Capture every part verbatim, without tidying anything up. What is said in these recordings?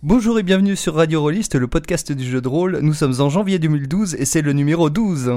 Bonjour et bienvenue sur Radio Rolliste, le podcast du jeu de rôle. Nous sommes en janvier deux mille douze et c'est le numéro douze.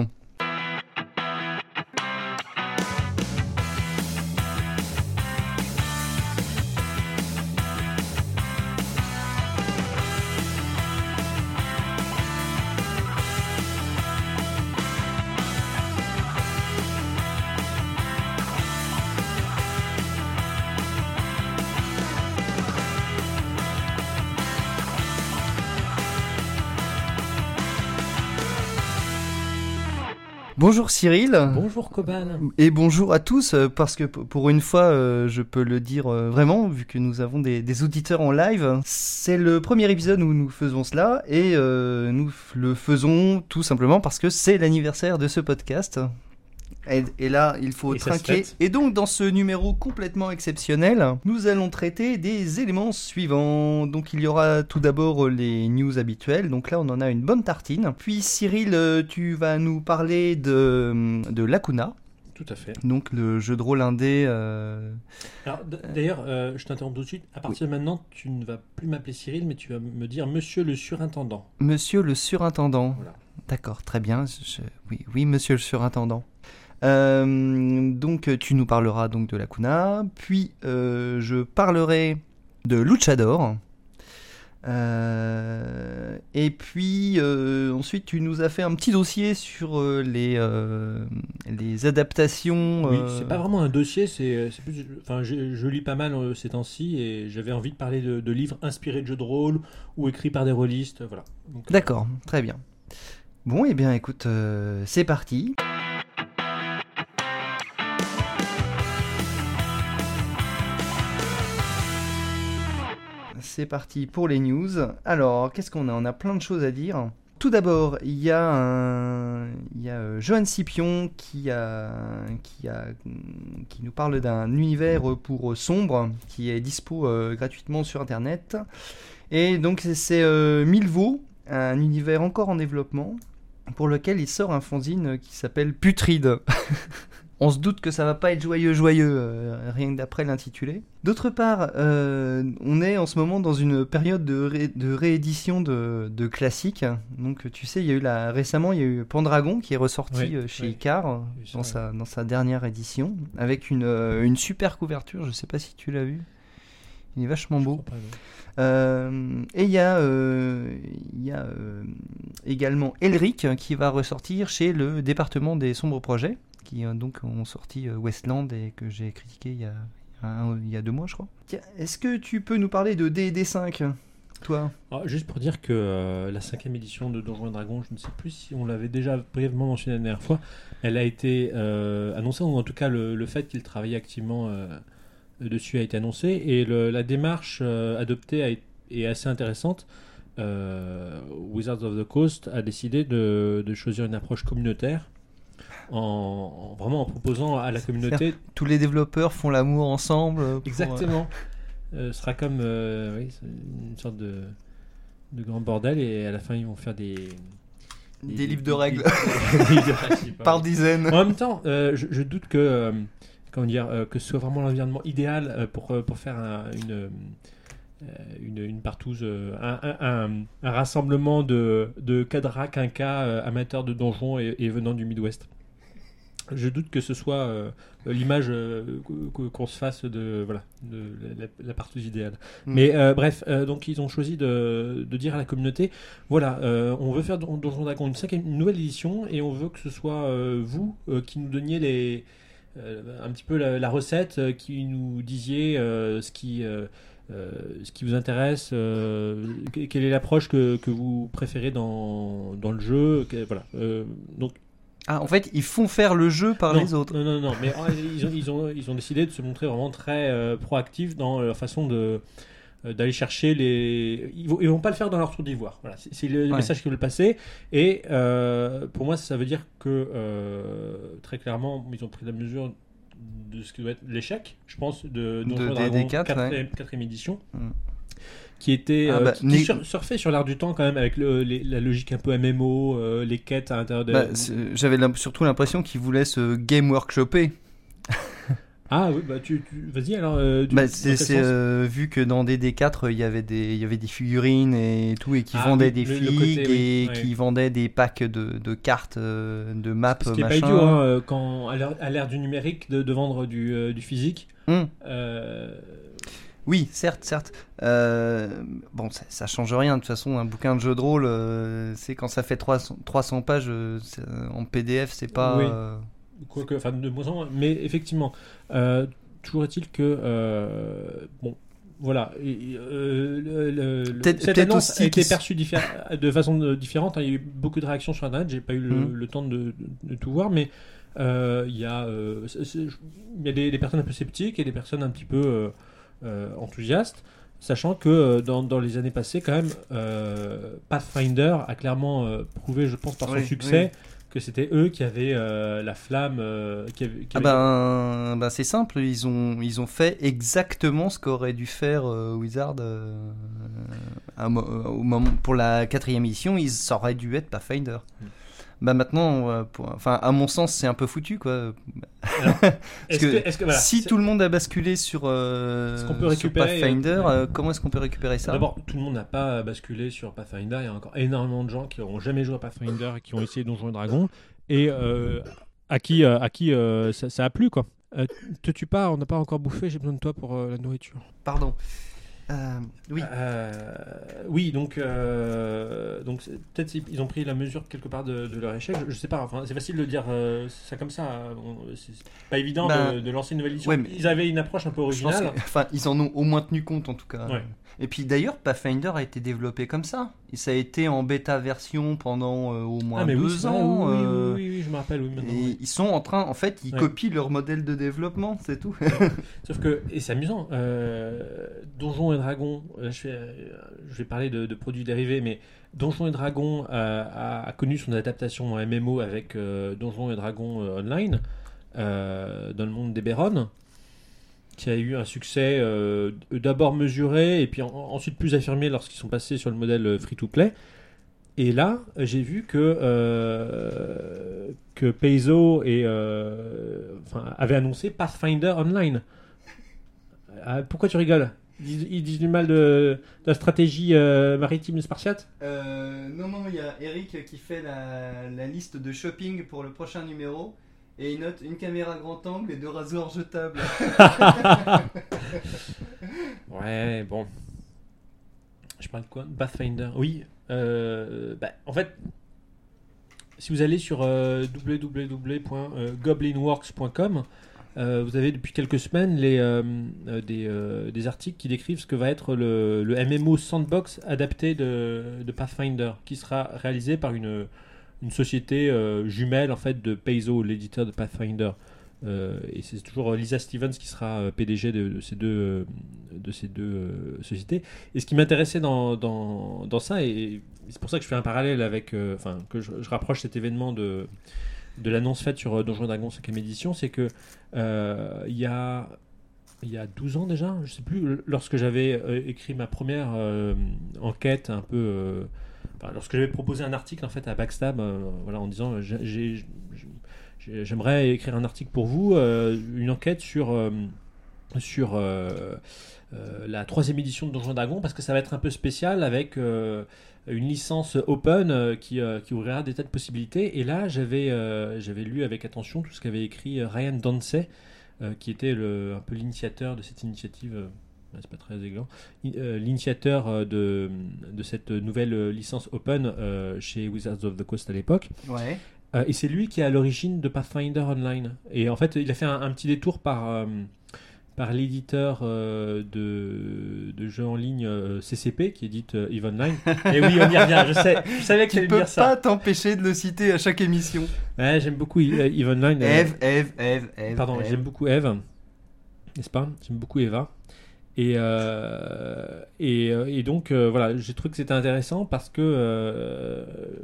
Bonjour Cyril. Bonjour Coban. Et bonjour à tous, parce que pour une fois, euh, je peux le dire euh, vraiment, vu que nous avons des, des auditeurs en live. C'est le premier épisode où nous faisons cela, et euh, nous le faisons tout simplement parce que c'est l'anniversaire de ce podcast. Et, et là, il faut et trinquer. Et donc, dans ce numéro complètement exceptionnel, nous allons traiter des éléments suivants. Donc, il y aura tout d'abord les news habituelles. Donc là, on en a une bonne tartine. Puis, Cyril, tu vas nous parler de, de Lacuna. Tout à fait. Donc, le jeu de rôle indé. Euh... Alors, d- d'ailleurs, euh, je t'interromps tout de suite. À partir oui. de maintenant, tu ne vas plus m'appeler Cyril, mais tu vas me dire Monsieur le surintendant. Monsieur le surintendant. Voilà. D'accord, très bien. Je... Oui, oui, Monsieur le surintendant. Euh, donc tu nous parleras donc de Lacuna, puis euh, je parlerai de Luchador, euh, et puis euh, ensuite tu nous as fait un petit dossier sur euh, les, euh, les adaptations. Oui, c'est pas vraiment un dossier, c'est, c'est plus, enfin, je, je lis pas mal euh, ces temps-ci et j'avais envie de parler de, de livres inspirés de jeux de rôle ou écrits par des rôlistes, voilà. Donc, D'accord, euh... très bien. Bon, et eh bien écoute, euh, c'est parti. C'est parti pour les news. Alors, qu'est-ce qu'on a ? On a plein de choses à dire. Tout d'abord, il y a, un... il y a euh, Johan Scipion qui, a... Qui, a... qui nous parle d'un univers pour sombre qui est dispo euh, gratuitement sur Internet. Et donc, c'est euh, Milvaux, un univers encore en développement, pour lequel il sort un fanzine qui s'appelle Putride. On se doute que ça va pas être joyeux joyeux, euh, rien que d'après l'intitulé. D'autre part, euh, on est en ce moment dans une période de, ré- de réédition de, de classiques. Donc tu sais, il y a eu la, récemment, il y a eu Pendragon qui est ressorti oui, euh, chez oui. Icar dans, ça, sa, dans sa dernière édition, avec une, euh, une super couverture, je sais pas si tu l'as vu. Il est vachement beau. Pas, euh, et il y a, euh, il y a euh, également Elric qui va ressortir chez le département des sombres projets, qui euh, donc ont sorti euh, Westland et que j'ai critiqué il y a, un, il y a deux mois, je crois. Tiens, est-ce que tu peux nous parler de D and D cinq, toi ? Alors, juste pour dire que euh, la cinquième édition de Donjons et Dragons, je ne sais plus si on l'avait déjà brièvement mentionné la dernière fois, elle a été euh, annoncée, ou en tout cas le, le fait qu'il travaillait activement euh, dessus a été annoncé, et le, la démarche euh, adoptée a, est assez intéressante. Euh, Wizards of the Coast a décidé de, de choisir une approche communautaire, En, en vraiment en proposant à la communauté. Tous les développeurs font l'amour ensemble. Pour... Exactement. Euh, ce sera comme euh, oui, une sorte de, de grand bordel et à la fin ils vont faire des. Des, des livres de règles. Des, des, des, par dizaines. En même temps, euh, je, je doute que, euh, comment dire, euh, que ce soit vraiment l'environnement idéal euh, pour, pour faire un, une. Euh, Une, une partouze, un, un, un, un rassemblement de, de cadras, quinquas, euh, amateurs de donjons et, et venant du Midwest. Je doute que ce soit euh, l'image euh, qu'on se fasse de, voilà, de la, la partouze idéale. Mmh. Mais euh, bref, euh, donc ils ont choisi de, de dire à la communauté, voilà, euh, on veut faire Donjons et Dragons une, cinquième, une nouvelle édition et on veut que ce soit euh, vous euh, qui nous donniez les, euh, un petit peu la, la recette, euh, qui nous disiez euh, ce qui... Euh, Euh, ce qui vous intéresse, euh, quelle est l'approche que, que vous préférez dans, dans le jeu, que, voilà. Euh, donc, ah, en fait, ils font faire le jeu par non, les autres. Non, non, non, mais ils, ont, ils, ont, ils ont décidé de se montrer vraiment très euh, proactifs dans leur façon de, euh, d'aller chercher les... Ils vont, ils vont pas le faire dans leur tour d'ivoire. Voilà, c'est, c'est le ouais. message qu'ils veulent passer. Et euh, pour moi, ça veut dire que, euh, très clairement, ils ont pris la mesure de ce qui doit être l'échec, je pense, de Donjons et Dragons quatrième édition, mm. qui était ah euh, bah, qui, qui sur, surfait sur l'air du temps quand même avec le, les, la logique un peu M M O, euh, les quêtes à l'intérieur de... Bah, j'avais surtout l'impression qu'ils voulaient se game workshopper. Ah oui, bah tu, tu... vas-y alors. Euh, tu... Bah, c'est, c'est euh, vu que dans D D quatre il y avait des il y avait des figurines et tout et qui ah, vendaient oui, des le, figues le côté, et oui. qui ouais. vendaient des packs de, de cartes, de maps, ce qui machin. est pas idiot hein, quand à l'ère, à l'ère du numérique de, de vendre du, euh, du physique. Mmh. Euh... Oui, certes, certes. Euh, bon, ça, ça change rien. De toute façon, un bouquin de jeu de rôle, euh, c'est quand ça fait trois cents pages euh, en P D F, c'est pas. Oui. Euh... Quoique, enfin, de moins en moins. Mais effectivement, euh, toujours est-il que euh, bon, voilà. Et, euh, le, le, peut-être, cette peut-être annonce aussi a été perçue diffé- de façon différente. Il y a eu beaucoup de réactions sur Internet. J'ai pas eu le, mmh. le temps de, de, de tout voir, mais il euh, y a, euh, il y a des, des personnes un peu sceptiques et des personnes un petit peu euh, euh, enthousiastes. Sachant que euh, dans, dans les années passées, quand même, euh, Pathfinder a clairement euh, prouvé, je pense, par son oui, succès, oui. que c'était eux qui avaient euh, la flamme. Euh, qui avaient, qui ah ben, ben c'est simple, ils ont, ils ont fait exactement ce qu'aurait dû faire euh, Wizard euh, à, au moment, pour la quatrième édition, ils, ça aurait dû être Pathfinder. Mm. Bah maintenant, euh, pour, enfin, à mon sens, c'est un peu foutu, quoi. Alors, Parce est-ce que, que, est-ce que voilà, si c'est... tout le monde a basculé sur, euh, est-ce qu'on peut récupérer, sur Pathfinder, euh, euh, comment est-ce qu'on peut récupérer ça ? D'abord, tout le monde n'a pas basculé sur Pathfinder. Il y a encore énormément de gens qui n'ont jamais joué à Pathfinder et qui ont essayé Donjons et Dragons et euh, à qui, euh, à qui euh, ça, ça a plu, quoi. Euh, te tue pas, on n'a pas encore bouffé. J'ai besoin de toi pour euh, la nourriture. Pardon. Euh, oui. Euh, oui, donc, euh, donc peut-être ils ont pris la mesure quelque part de, de leur échec. Je, je sais pas. Enfin, c'est facile de dire euh, ça comme ça. On, c'est pas évident ben, de, de lancer une nouvelle édition. Ouais, ils avaient une approche un peu originale. Que, enfin, ils en ont au moins tenu compte en tout cas. Ouais. Et puis d'ailleurs, Pathfinder a été développé comme ça. Et ça a été en bêta version pendant euh, au moins ah, mais deux oui, ans. Oui, euh, oui, oui, oui, je me rappelle. Oui, et oui. Ils sont en train, en fait, ils ouais. copient leur modèle de développement, c'est tout. Sauf que, et c'est amusant, euh, Donjons et Dragons, je vais, je vais parler de, de produits dérivés, mais Donjons et Dragons euh, a, a connu son adaptation en M M O avec euh, Donjons et Dragons euh, Online euh, dans le monde d'Eberron, qui a eu un succès euh, d'abord mesuré et puis en, ensuite plus affirmé lorsqu'ils sont passés sur le modèle free-to-play. Et là, j'ai vu que, euh, que Paizo et, euh, enfin, avait annoncé Pathfinder Online. Ah, pourquoi tu rigoles ? Ils disent, ils disent du mal de, de la stratégie euh, maritime spartiate ? euh, Non, non, il y a Eric qui fait la, la liste de shopping pour le prochain numéro. Et il note une caméra grand angle et deux rasoirs jetables. Ouais, bon. Je parle de quoi ? Pathfinder. Oui. Euh, bah, en fait, si vous allez sur euh, w w w point goblinworks point com, euh, vous avez depuis quelques semaines les, euh, des, euh, des articles qui décrivent ce que va être le, le M M O Sandbox adapté de, de Pathfinder, qui sera réalisé par une... une société euh, jumelle en fait de Paizo, l'éditeur de Pathfinder, euh, et c'est toujours Lisa Stevens qui sera euh, P D G de, de ces deux, euh, de ces deux euh, sociétés. Et ce qui m'intéressait dans, dans, dans ça, et c'est pour ça que je fais un parallèle avec, enfin euh, que je, je rapproche cet événement de, de l'annonce faite sur Donjons et Dragons cinquième édition, c'est que euh, il y a il y a douze ans déjà, je sais plus, lorsque j'avais euh, écrit ma première euh, enquête un peu euh, Enfin, lorsque j'avais proposé un article en fait à Backstab, euh, voilà, en disant j'ai, j'ai, j'ai, j'aimerais écrire un article pour vous, euh, une enquête sur euh, sur euh, euh, la troisième édition de Donjons et Dragons, parce que ça va être un peu spécial avec euh, une licence open euh, qui euh, qui ouvrira des tas de possibilités. Et là, j'avais euh, j'avais lu avec attention tout ce qu'avait écrit Ryan Dancey, euh, qui était le, un peu l'initiateur de cette initiative. Euh, c'est pas très élégant. Euh, l'initiateur euh, de, de cette nouvelle euh, licence open euh, chez Wizards of the Coast à l'époque. Ouais. Euh, et c'est lui qui est à l'origine de Pathfinder Online. Et en fait, il a fait un, un petit détour par, euh, par l'éditeur euh, de, de jeux en ligne euh, C C P qui édite euh, EVE Online. Et oui, on y revient. Je, sais, je savais que tu allais dire ça. Tu peux pas t'empêcher de le citer à chaque émission. Ouais, j'aime beaucoup EVE Online. Eve, Eve, Eve, Eve. Pardon, Eve. J'aime beaucoup Eve. N'est-ce pas ? J'aime beaucoup Eva. Et, euh, et, et donc, euh, voilà, j'ai trouvé que c'était intéressant parce que euh,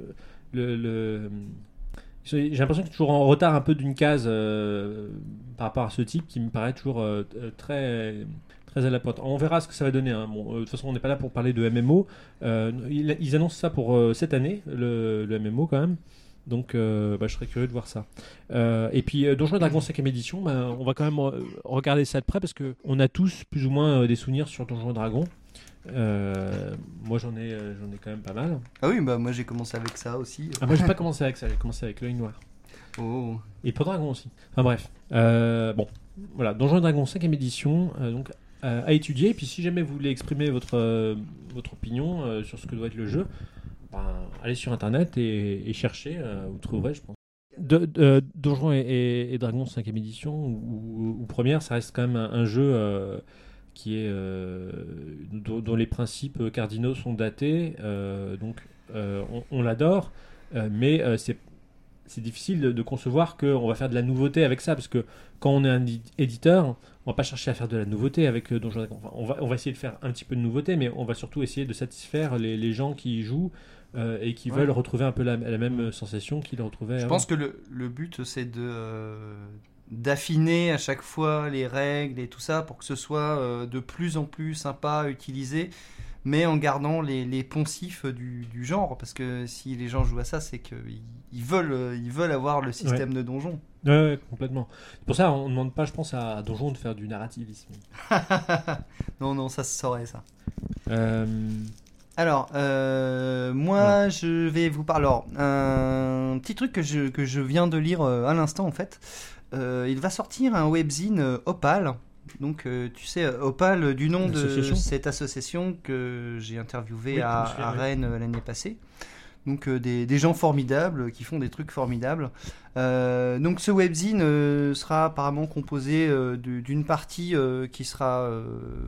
le, le, j'ai l'impression que c'est toujours en retard un peu d'une case euh, par rapport à ce type qui me paraît toujours euh, très, très à la pointe. On verra ce que ça va donner. Hein. Bon, euh, de toute façon, on n'est pas là pour parler de M M O. Euh, ils, ils annoncent ça pour euh, cette année, le, le M M O quand même. Donc, euh, bah, je serais curieux de voir ça. Euh, et puis, euh, Donjons et Dragons cinquième édition, bah, on va quand même euh, regarder ça de près parce qu'on a tous plus ou moins euh, des souvenirs sur Donjons et Dragons. Euh, moi, j'en ai, euh, j'en ai quand même pas mal. Ah oui, bah moi j'ai commencé avec ça aussi. Ah, moi, j'ai pas commencé avec ça, j'ai commencé avec l'œil noir. Oh. Et Pendragon aussi. Enfin bref. Euh, bon, voilà, Donjons et Dragons cinquième édition, euh, donc euh, à étudier. Et puis si jamais vous voulez exprimer votre, euh, votre opinion euh, sur ce que doit être le jeu, ben, allez sur internet et, et cherchez, euh, vous trouverez, je pense. De, de, Donjons et, et, et Dragons cinquième édition ou, ou première, ça reste quand même un, un jeu euh, qui est euh, dont, dont les principes cardinaux sont datés. Euh, donc euh, on, on l'adore, euh, mais euh, c'est c'est difficile de, de concevoir qu'on va faire de la nouveauté avec ça, parce que quand on est un éditeur, on va pas chercher à faire de la nouveauté avec euh, Donjons et Dragons. Enfin, on va, on va essayer de faire un petit peu de nouveauté, mais on va surtout essayer de satisfaire les, les gens qui y jouent euh, et qui ouais. veulent retrouver un peu la, la même sensation qu'ils retrouvaient Je avant. pense que le, le but, c'est de, euh, d'affiner à chaque fois les règles et tout ça pour que ce soit euh, de plus en plus sympa à utiliser, mais en gardant les, les poncifs du, du genre, parce que si les gens jouent à ça, c'est qu'ils ils veulent, ils veulent avoir le système ouais. de donjon. Ouais, ouais, complètement. C'est pour ça on ne demande pas, je pense, à Donjon de faire du narrativisme. non, non, ça se saurait, ça. Euh... Alors, euh, moi, ouais. je vais vous parler. Alors, un petit truc que je, que je viens de lire à l'instant, en fait. Euh, il va sortir un webzine euh, Opal. Donc, euh, tu sais, Opal, du nom de cette association que j'ai interviewée oui, à, à Rennes oui. l'année passée. Donc, euh, des, des gens formidables qui font des trucs formidables. Euh, donc, ce webzine euh, sera apparemment composé euh, de, d'une partie euh, qui sera, euh,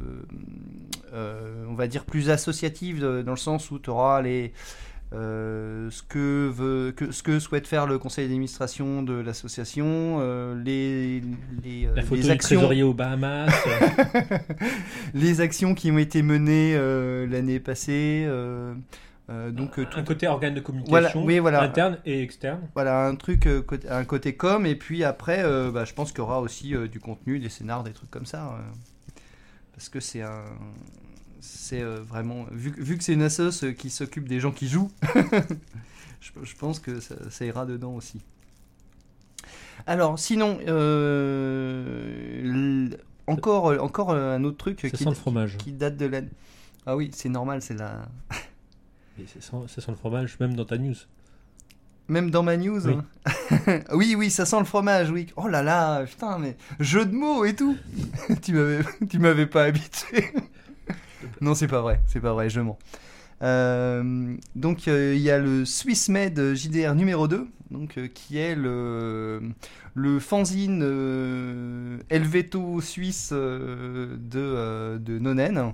euh, on va dire, plus associative, de, dans le sens où tu auras les... Euh, ce, que veut, que, ce que souhaite faire le conseil d'administration de l'association, euh, les, les, la photo les du actions... trésorier aux Bahamas, les actions qui ont été menées euh, l'année passée. Euh, euh, donc, un, tout... un côté organe de communication voilà, oui, voilà. interne et externe. Voilà, un truc, euh, un côté com, et puis après, euh, bah, je pense qu'il y aura aussi euh, du contenu, des scénars, des trucs comme ça. Euh, parce que c'est un... C'est euh, vraiment... Vu, vu que c'est une assoce qui s'occupe des gens qui jouent, je, je pense que ça, ça ira dedans aussi. Alors, sinon, euh, encore, encore un autre truc ça qui, sent le fromage. qui date de l'année... Ah oui, c'est normal, c'est la... Et c'est sans, ça sent le fromage, même dans ta news. Même dans ma news, oui. Hein. oui, oui, ça sent le fromage, oui. Oh là là, putain, mais jeu de mots et tout. tu m'avais, tu m'avais pas habitué. Non, c'est pas vrai, c'est pas vrai, je mens. Euh, donc, il euh, y a le SwissMed J D R numéro deux, donc, euh, qui est le, le fanzine euh, Helveto suisse euh, de, euh, de Nonen.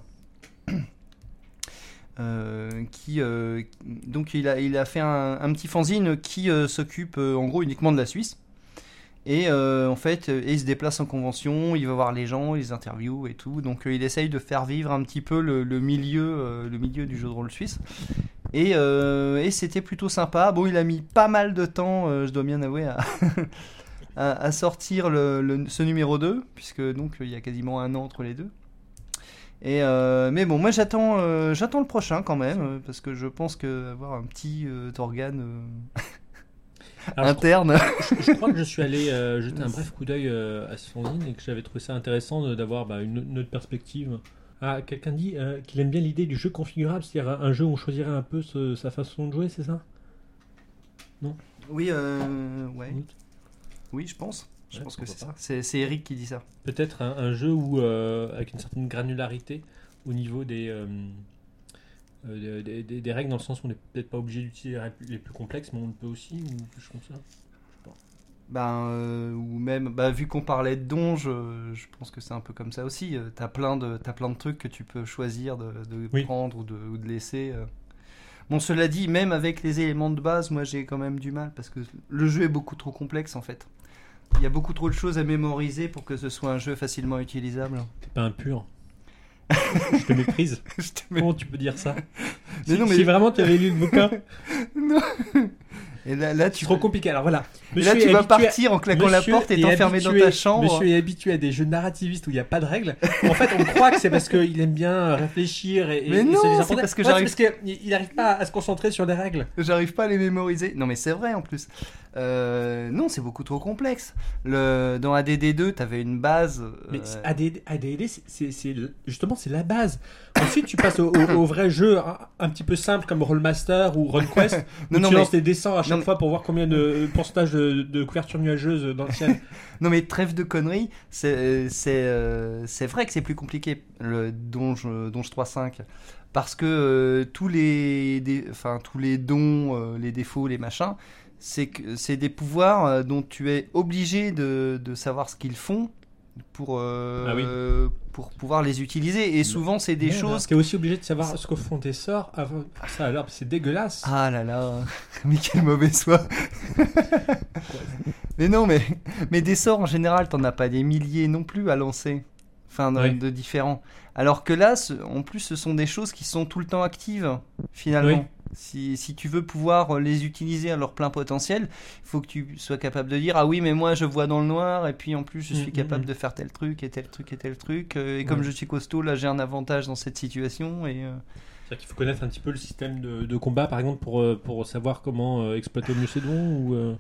Euh, qui euh, donc il a, il a fait un, un petit fanzine qui euh, s'occupe euh, en gros uniquement de la Suisse et euh, en fait euh, il se déplace en convention, il va voir les gens, il les interviews et tout, donc euh, il essaye de faire vivre un petit peu le, le milieu euh, le milieu du jeu de rôle suisse et, euh, et c'était plutôt sympa. Bon, il a mis pas mal de temps, euh, je dois bien avouer, à, à, à sortir le, le, ce numéro deux, puisque donc il y a quasiment un an entre les deux. Et euh, mais bon, moi j'attends, euh, j'attends le prochain quand même, euh, parce que je pense que avoir un petit euh, organe euh, Alors, interne. Je crois, je, je crois que je suis allé euh, jeter un bref coup d'œil euh, à ce fanzine et que j'avais trouvé ça intéressant de, d'avoir bah, une, une autre perspective. Ah, quelqu'un dit euh, qu'il aime bien l'idée du jeu configurable, c'est-à-dire un jeu où on choisirait un peu ce, sa façon de jouer, c'est ça? Non? Oui, euh, ouais. Oui, oui, je pense. Je ouais, pense que c'est pas. ça. C'est, c'est Eric qui dit ça. Peut-être un, un jeu où, euh, avec une certaine granularité au niveau des, euh, euh, des, des, des règles, dans le sens où on n'est peut-être pas obligé d'utiliser les règles les plus complexes, mais on le peut aussi, ou quelque chose comme ça. Bon. Ben, euh, ou même, bah, vu qu'on parlait de donge, je, je pense que c'est un peu comme ça aussi. T'as plein de, t'as plein de trucs que tu peux choisir de, de oui. prendre ou de, ou de laisser. Bon, cela dit, même avec les éléments de base, moi j'ai quand même du mal, parce que le jeu est beaucoup trop complexe en fait. Il y a beaucoup trop de choses à mémoriser pour que ce soit un jeu facilement utilisable. T'es pas impur. Je te méprise. Je te mé... Comment tu peux dire ça? Mais si, non, mais... si vraiment tu avais lu le bouquin. Non. Et là, là C'est tu trop compliqué. Alors voilà. Et là, tu est vas habitué à- partir en claquant la Monsieur porte et est t'enfermer dans habitué- ta chambre. Monsieur est habitué à des jeux narrativistes où il n'y a pas de règles. En fait, on croit que c'est parce qu'il aime bien réfléchir et, et- Mais et non, se c'est désapporter. parce que Ouais, j'arrive- c'est parce qu'il n'arrive pas à se concentrer sur les règles. J'arrive pas à les mémoriser. Non, mais c'est vrai en plus. Euh, non, c'est beaucoup trop complexe. Le... Dans A D D deux, t'avais une base. Mais euh, A D D, A D D, c'est- c'est c'est le- justement c'est la base. Ensuite, tu passes au, au, au vrai jeu un, un petit peu simple comme Rollmaster ou RunQuest. Non, où non, tu mais- lances des dessins à chaque non, mais- fois pour voir combien de pourcentage de, de couverture nuageuse dans le ciel. Non, mais trêve de conneries. C'est c'est euh, c'est vrai que c'est plus compliqué le Donge Donge trois point cinq parce que euh, tous les des... enfin tous les dons, euh, les défauts, les machins, c'est que c'est des pouvoirs euh, dont tu es obligé de, de savoir ce qu'ils font pour euh, Ah oui. pour pouvoir les utiliser. Et souvent, c'est des choses. Tu es aussi obligé de savoir ce que font tes sorts avant. Ah, ça alors, c'est dégueulasse. Ah là là, mais quel mauvais soi. Mais non, mais, mais des sorts en général, t'en as pas des milliers non plus à lancer. Enfin, de, Oui. de différents. Alors que là, ce- en plus, ce sont des choses qui sont tout le temps actives, finalement. Oui. Si, si tu veux pouvoir les utiliser à leur plein potentiel, il faut que tu sois capable de dire ah oui, mais moi je vois dans le noir, et puis en plus je suis Mm, capable mm, mm. de faire tel truc, et tel truc, et tel truc. euh, Et comme Ouais. je suis costaud, là j'ai un avantage dans cette situation. Et, euh, C'est-à-dire qu'il faut connaître un petit peu le système de, de combat, par exemple, pour, euh, pour savoir comment euh, exploiter mieux ses dons ou. euh,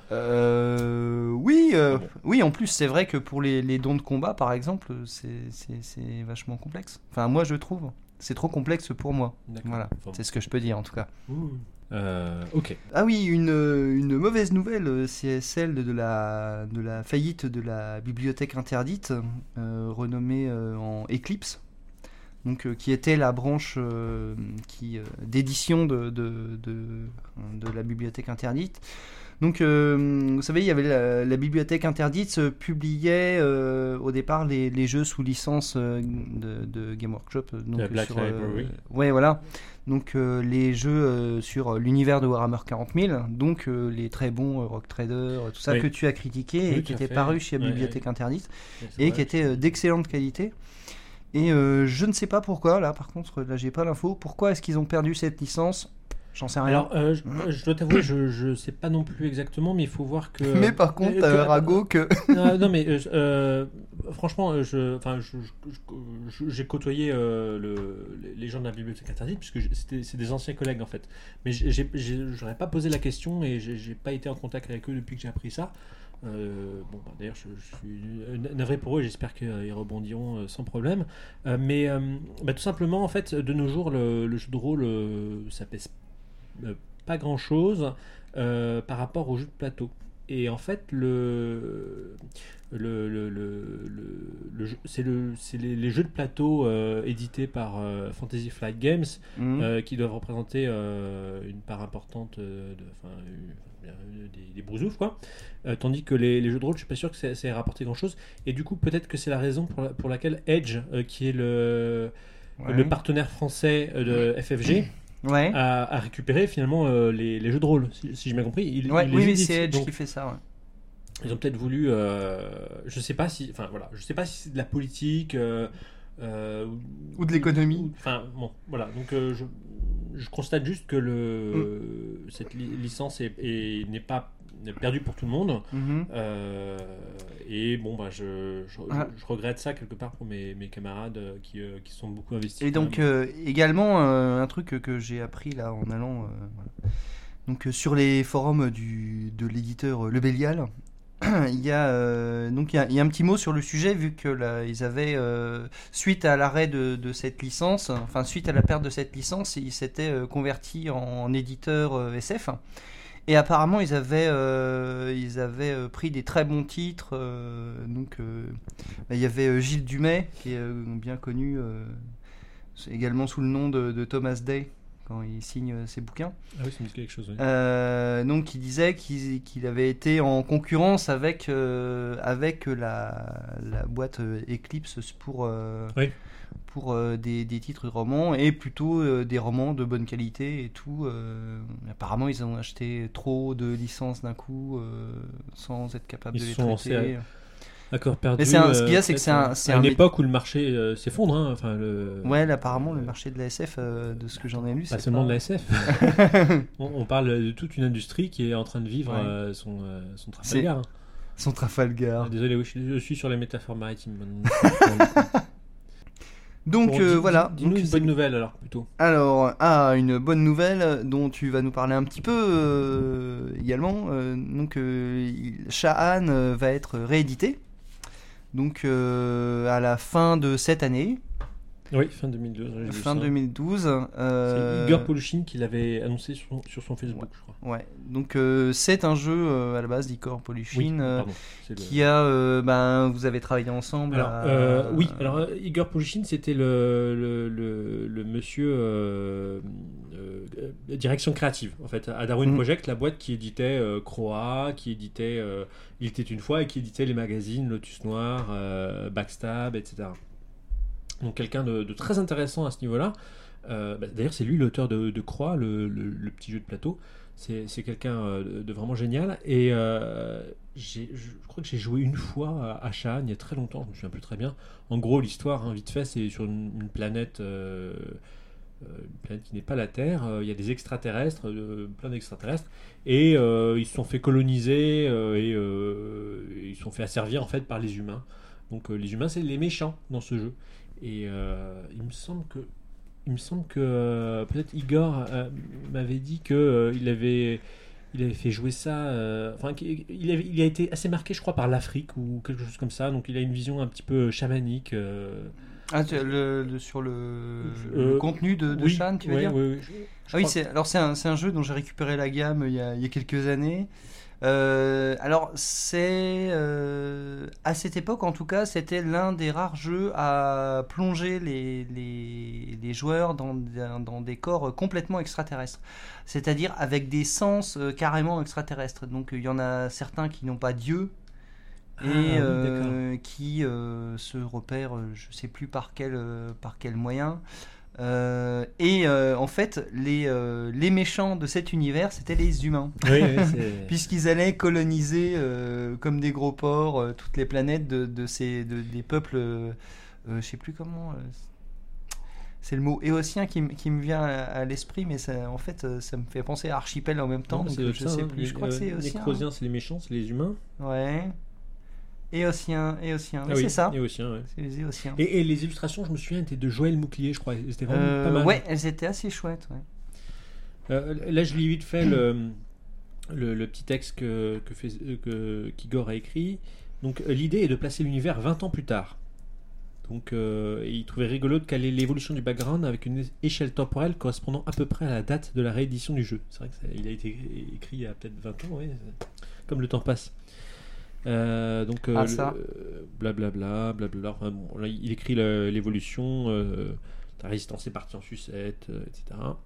Euh, oui, euh, Ah bon. oui, en plus, c'est vrai que pour les, les dons de combat, par exemple, c'est, c'est, c'est vachement complexe. Enfin, moi, je trouve. C'est trop complexe pour moi. D'accord. Voilà, Enfin, c'est ce que je peux dire, en tout cas. ouh. Euh, ok. Ah oui, une, une mauvaise nouvelle, c'est celle de la, de la faillite de la bibliothèque interdite, euh, renommée euh, en Eclipse. Donc, euh, qui était la branche euh, qui, euh, d'édition de, de, de, de la bibliothèque interdite. Donc, euh, vous savez, il y avait la, la bibliothèque interdite euh, publiait euh, au départ les, les jeux sous licence euh, de, de Game Workshop. euh, Donc, La Black sur, euh, Library. ouais, voilà. Donc, euh, les jeux euh, sur l'univers de Warhammer quarante mille, donc euh, les très bons euh, Rock Trader, euh, tout ça Oui. que tu as critiqué Oui, et tout qui à étaient fait. parus chez la Ouais, bibliothèque ouais. interdite Ouais, c'est et vrai. qui étaient euh, d'excellente qualité. Et euh, je ne sais pas pourquoi, là par contre, là j'ai pas l'info. Pourquoi est-ce qu'ils ont perdu cette licence? J'en sais rien. Alors, euh, je, je dois t'avouer, je, je sais pas non plus exactement, mais il faut voir que. Mais par contre, euh, t'as que- Rago que. non, non, mais euh, euh, franchement, euh, je, enfin, je, je- je- j'ai côtoyé euh, le, les gens de la bibliothèque interdite puisque j'ai- c'était, c'est des anciens collègues en fait. Mais j'ai, j'ai, j'ai- j'aurais pas posé la question et j'ai, j'ai pas été en contact avec eux depuis que j'ai appris ça. Euh, bon, bah, d'ailleurs, je, je suis navré pour eux. J'espère qu'ils rebondiront euh, sans problème. Euh, mais euh, bah, tout simplement, en fait, de nos jours, le, le jeu de rôle, euh, ça pèse euh, pas grand chose euh, par rapport au jeu de plateau. Et en fait, le, le, le, le, le- le jeu- c'est, le, c'est les, les jeux de plateau euh, édités par euh, Fantasy Flight Games Mhm. euh, qui doivent représenter euh, une part importante euh, de, enfin, euh, des, des brousoufs, quoi. Euh, tandis que les, les jeux de rôle, je suis pas sûr que ça, ça ait rapporté grand chose. Et du coup, peut-être que c'est la raison pour, la- pour laquelle Edge, euh, qui est le, Ouais. le partenaire français euh, de F F G, Ouais. a, a récupéré finalement euh, les, les jeux de rôle, si, si j'ai bien compris. Il, Ouais, il les oui, oui, édite. c'est Edge Donc, qui fait ça. Ouais. ils ont peut-être voulu, euh, je sais pas si, enfin voilà, je sais pas si c'est de la politique euh, euh, Ou de l'économie. ou- Enfin bon, voilà. Donc euh, je, je constate juste que le Mm. cette li- licence est, est- n'est pas n'est perdue pour tout le monde. Mhm. Euh, et bon bah je, je, Ah. je regrette ça quelque part pour mes, mes camarades euh, qui, euh, qui sont beaucoup investis. Et quand donc même. euh, également euh, un truc que, que j'ai appris là en allant euh, voilà. Donc euh, sur les forums du, de l'éditeur euh, Le Bélial, il y a euh, donc il y a, il y a un petit mot sur le sujet vu que là, ils avaient euh, suite à l'arrêt de, de cette licence, enfin suite à la perte de cette licence, ils s'étaient euh, convertis en, en éditeur euh, S F. Et apparemment, ils avaient, euh, ils avaient euh, pris des très bons titres. euh, donc, euh, bah, il y avait euh, Gilles Dumay, qui est euh, bien connu, euh, c'est également sous le nom de, de Thomas Day, quand il signe euh, ses bouquins. Ah oui, ça me dit quelque chose. Oui. Euh, donc, qui disait qu'il, qu'il avait été en concurrence avec, euh, avec la, la boîte euh, Eclipse pour, euh, Oui. pour euh, des, des titres de romans et plutôt euh, des romans de bonne qualité et tout. euh, apparemment, ils ont acheté trop de licences d'un coup euh, sans être capables Ils de les sont lancés traiter. Accord perdu. Mais c'est un- ce qu'il y a, euh, c'est que peut-être, c'est un- euh, c'est à un une mé- époque où le marché euh, s'effondre. Hein. Enfin, le... Ouais, là, apparemment, le marché de la S F, euh, de ce que j'en ai lu, Pas c'est seulement pas... de la S F. on, on parle de toute une industrie qui est en train de vivre Ouais. euh, son, euh, son Trafalgar. hein. Son Trafalgar. Ah, désolé, oui, je, je suis sur les métaphores maritimes. maintenant. Donc, Bon, euh, dis- voilà. dis- Dis-nous Donc, une c'est- bonne nouvelle alors plutôt. Alors, ah, une bonne nouvelle dont tu vas nous parler un petit peu euh, également. Euh, donc, euh, il- Shahan euh, va être réédité. Donc, euh, à la fin de cette année, Oui, fin deux mille douze. j'ai vu fin ça. deux mille douze. C'est euh, Igor Polushkin qui l'avait annoncé sur, sur son Facebook, je crois. Ouais. Donc, euh, c'est un jeu euh, à la base d'Igor Polushkin. Oui, euh, pardon. c'est le- qui a, euh, ben, vous avez travaillé ensemble. Alors, à- euh, oui, alors euh, Igor Polushkin, c'était le, le, le, le monsieur euh, euh, euh, direction créative, en fait, à Darwin Mhm. Project, la boîte qui éditait euh, Croa, qui éditait euh, Il était une fois et qui éditait les magazines Lotus Noir, euh, Backstab, et cetera. Donc quelqu'un de, de très intéressant à ce niveau-là. Euh, bah, d'ailleurs, c'est lui l'auteur de, de Croix, le, le- le petit jeu de plateau. C'est, c'est quelqu'un euh, de, de vraiment génial. Et euh, j'ai, je crois que j'ai joué une fois à, à Shahan il y a très longtemps, je me souviens plus très bien. En gros, l'histoire, hein, vite fait, c'est sur une, une planète, euh, euh, une planète qui n'est pas la Terre. Euh, Il y a des extraterrestres, euh, plein d'extraterrestres, et euh, ils se sont fait coloniser euh, et euh, ils se sont fait asservir en fait par les humains. Donc euh, les humains, c'est les méchants dans ce jeu. Et euh, il me semble que, il me semble que euh, peut-être Igor euh, m'avait dit que euh, il avait, il avait fait jouer ça. euh, Enfin, qu'il- il, avait- il a été assez marqué, je crois, par l'Afrique ou quelque chose comme ça. Donc, il a une vision un petit peu chamanique. euh, Ah, tu- le, le- sur le, Euh, le contenu de, de oui, Shahan, tu veux ouais, dire ouais, ouais, je- je Ah oui, crois- c'est, alors c'est un, c'est un jeu dont j'ai récupéré la gamme il y a, il y a quelques années. Euh, alors c'est euh, à cette époque en tout cas, c'était l'un des rares jeux à plonger les, les, les joueurs dans, dans des corps complètement extraterrestres, c'est-à-dire avec des sens euh, carrément extraterrestres. Donc il y en a certains qui n'ont pas Dieu Ah, et oui, euh, qui euh, se repèrent, euh, je sais plus par quel, euh, par quel moyen. Euh, et euh, en fait, les, euh, les méchants de cet univers, c'était les humains. Oui, oui, c'est- Puisqu'ils allaient coloniser euh, comme des gros porcs euh, toutes les planètes de, de ces, de- des peuples, euh, euh, je sais plus comment. euh, c'est le mot éotien qui, m- qui me vient à, à l'esprit, mais ça, en fait, euh, ça me fait penser à archipel en même temps. Non, donc, c'est euh, je ça, sais hein, plus. les- Je crois que euh, c'est Les éotien. Nécrosiens, c'est les méchants, c'est les humains. hein. Ouais. Éotien, éotien. Ah Oui, oui, c'est ça. Éotiens, ouais. C'est les éotiens. Et, et les illustrations, je me souviens, étaient de Joël Mouclier, je crois. C'était vraiment Euh, pas mal. ouais, elles étaient assez chouettes. Ouais. Euh, là, je lis vite fait le, le, le petit texte que, que, fait, que qu'Igor a écrit. Donc, euh, l'idée est de placer l'univers vingt ans plus tard. Donc, euh, il trouvait rigolo de caler l'évolution du background avec une échelle temporelle correspondant à peu près à la date de la réédition du jeu. C'est vrai qu'il a été écrit il y a peut-être vingt ans, oui, comme le temps passe. Euh, donc, euh, Ah, le- ça. blablabla, blablabla. Enfin, bon, là, il écrit le- l'évolution, euh, la résistance est partie en sucette, euh, et cetera.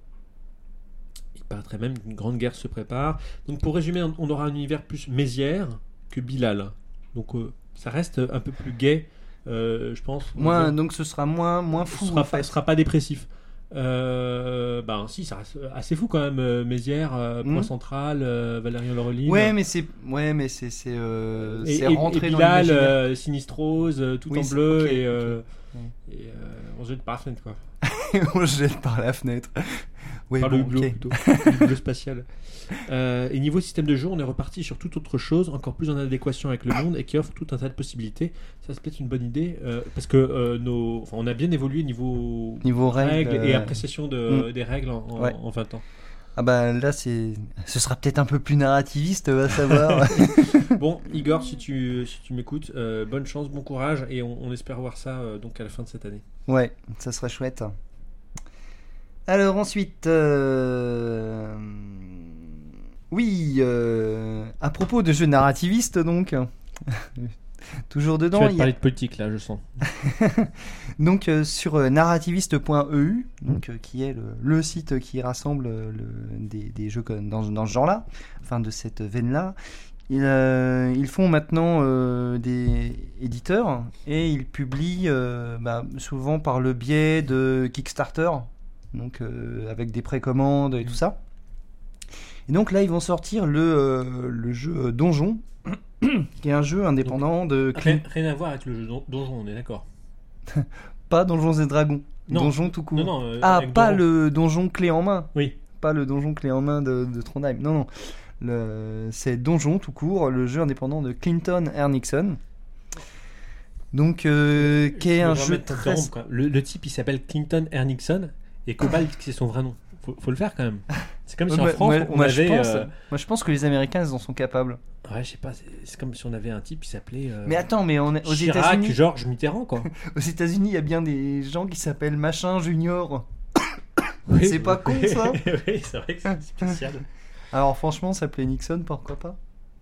Il paraîtrait même qu'une grande guerre se prépare. Donc, pour résumer, on on aura un univers plus Mézières que Bilal. Donc, euh, ça reste un peu plus gai, euh, je pense. Moins, donc ce sera moins, moins fou. Ce sera, en pas, fait. sera pas dépressif. Euh, ben si, ça reste assez fou quand même. euh, Mézières, euh, Point Mhm. Central, euh, Valérian Laureline. Ouais, mais c'est, ouais, mais c'est, c'est, euh, et, c'est et- rentré et dans Bilal, l'imaginaire. euh, Sinistrose, euh, tout Oui, en c'est- bleu ok, et, ok. euh, Ouais. et euh, on se jette par la fenêtre quoi. On se jette par la fenêtre. Oui, Par bon, le hublot ok. plutôt, le hublot spatial. Euh, et niveau système de jeu, on est reparti sur toute autre chose, encore plus en adéquation avec le monde et qui offre tout un tas de possibilités. Ça, c'est peut-être une bonne idée euh, parce que euh, nos, enfin, on a bien évolué niveau, Niveau règles, et euh, appréciation de, mm. des règles en, en- Ouais. en vingt ans. Ah bah là, c'est, ce sera peut-être un peu plus narrativiste, va savoir. Bon, Igor, si tu, si tu m'écoutes, euh, bonne chance, bon courage et on, on espère voir ça euh, donc à la fin de cette année. Ouais, ça serait chouette. Alors ensuite, euh, oui, euh, à propos de jeux narrativistes donc, toujours Tu dedans, vas te il y a- parler de politique là, je sens. donc euh, sur euh, narrativiste point e u, donc euh, qui est le, le site qui rassemble euh, le- des, des jeux comme dans, dans ce genre-là, enfin de cette veine-là. Ils, euh, ils font maintenant euh, des éditeurs et ils publient euh, bah, souvent par le biais de Kickstarter, donc euh, avec des précommandes et tout ça. Et donc là, ils vont sortir le, euh, le jeu Donjon, qui est un jeu indépendant de... Rien, rien à voir avec le jeu don- Donjon, on est d'accord. Pas Donjons et Dragons, Non. Donjon tout court. Non, non, euh, ah, avec pas Donjon. le donjon clé en main. Oui. Pas le donjon clé en main de, de Trondheim. Non, non. Le... C'est Donjon tout court, le jeu indépendant de Clinton Hernickson. Donc, euh, qui est Je un vais jeu remettre ton très... rond, quoi. Le, le type, il s'appelle Clinton Hernickson et Cobalt, c'est son vrai nom. Faut, faut le faire quand même. C'est comme si en moi, France, moi, on moi, avait. je pense, euh, moi, je pense que les Américains, ils en sont capables. Ouais, je sais pas. C'est, c'est comme si on avait un type qui s'appelait. euh, Mais attends, mais on est aux Chirac, États-Unis. Georges Mitterrand, quoi. Aux États-Unis, il y a bien des gens qui s'appellent machin junior. Oui, C'est pas con, ça. Oui, c'est vrai que c'est spécial. Alors franchement, s'appeler Nixon, pourquoi pas.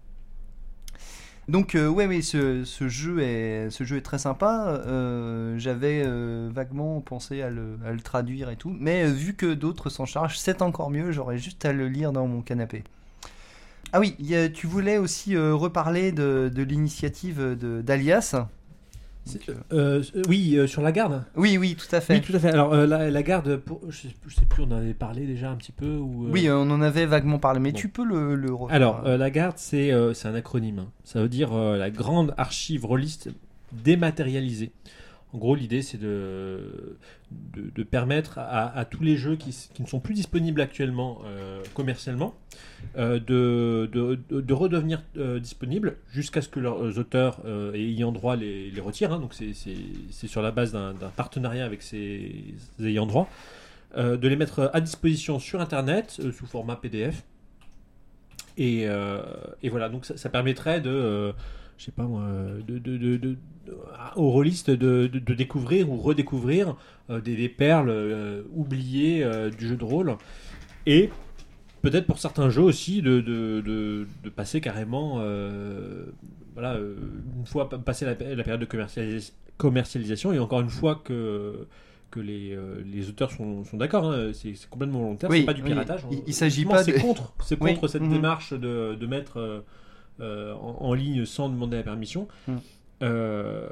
Donc euh, ouais, oui, ce, ce jeu est, ce jeu est très sympa. Euh, j'avais euh, vaguement pensé à le, à le traduire et tout, mais euh, vu que d'autres s'en chargent, c'est encore mieux. J'aurais juste à le lire dans mon canapé. Ah oui, y a, tu voulais aussi euh, reparler de, de l'initiative de, d'Alias. Donc, euh, Euh, oui, euh, sur la garde. Oui, oui, tout à fait. Oui, tout à fait. Alors, euh, la, la garde, pour, je, sais, je sais plus, on en avait parlé déjà un petit peu ou, euh, Oui, euh, on en avait vaguement parlé, mais bon. tu peux le, le refaire. Alors, euh, la garde, c'est euh, c'est un acronyme. Hein. Ça veut dire euh, la grande archive rôliste dématérialisée. En gros, l'idée, c'est de, de, de permettre à, à tous les jeux qui, qui ne sont plus disponibles actuellement euh, commercialement euh, de, de, de, de redevenir euh, disponibles jusqu'à ce que leurs auteurs euh, ayant droit les, les retirent. Hein. Donc, c'est, c'est, c'est sur la base d'un, d'un partenariat avec ces ayants droit. Euh, de les mettre à disposition sur Internet euh, sous format P D F. Et, euh, et voilà, donc ça, ça permettrait de... Euh, je sais pas moi, de, de, de, de, de, aux rôlistes de, de, de découvrir ou redécouvrir euh, des, des perles euh, oubliées euh, du jeu de rôle. Et peut-être pour certains jeux aussi de, de, de, de passer carrément, euh, voilà, euh, une fois passé la, la période de commercialis- commercialisation, et encore une fois que, que les, euh, les auteurs sont, sont d'accord, hein, c'est, c'est complètement volontaire, Oui, c'est pas du oui, piratage. il- il s'agit Justement, pas c'est de- contre, c'est Oui, contre cette mhm. démarche de, de mettre... Euh, Euh, en, en ligne sans demander la permission. Mm. Euh,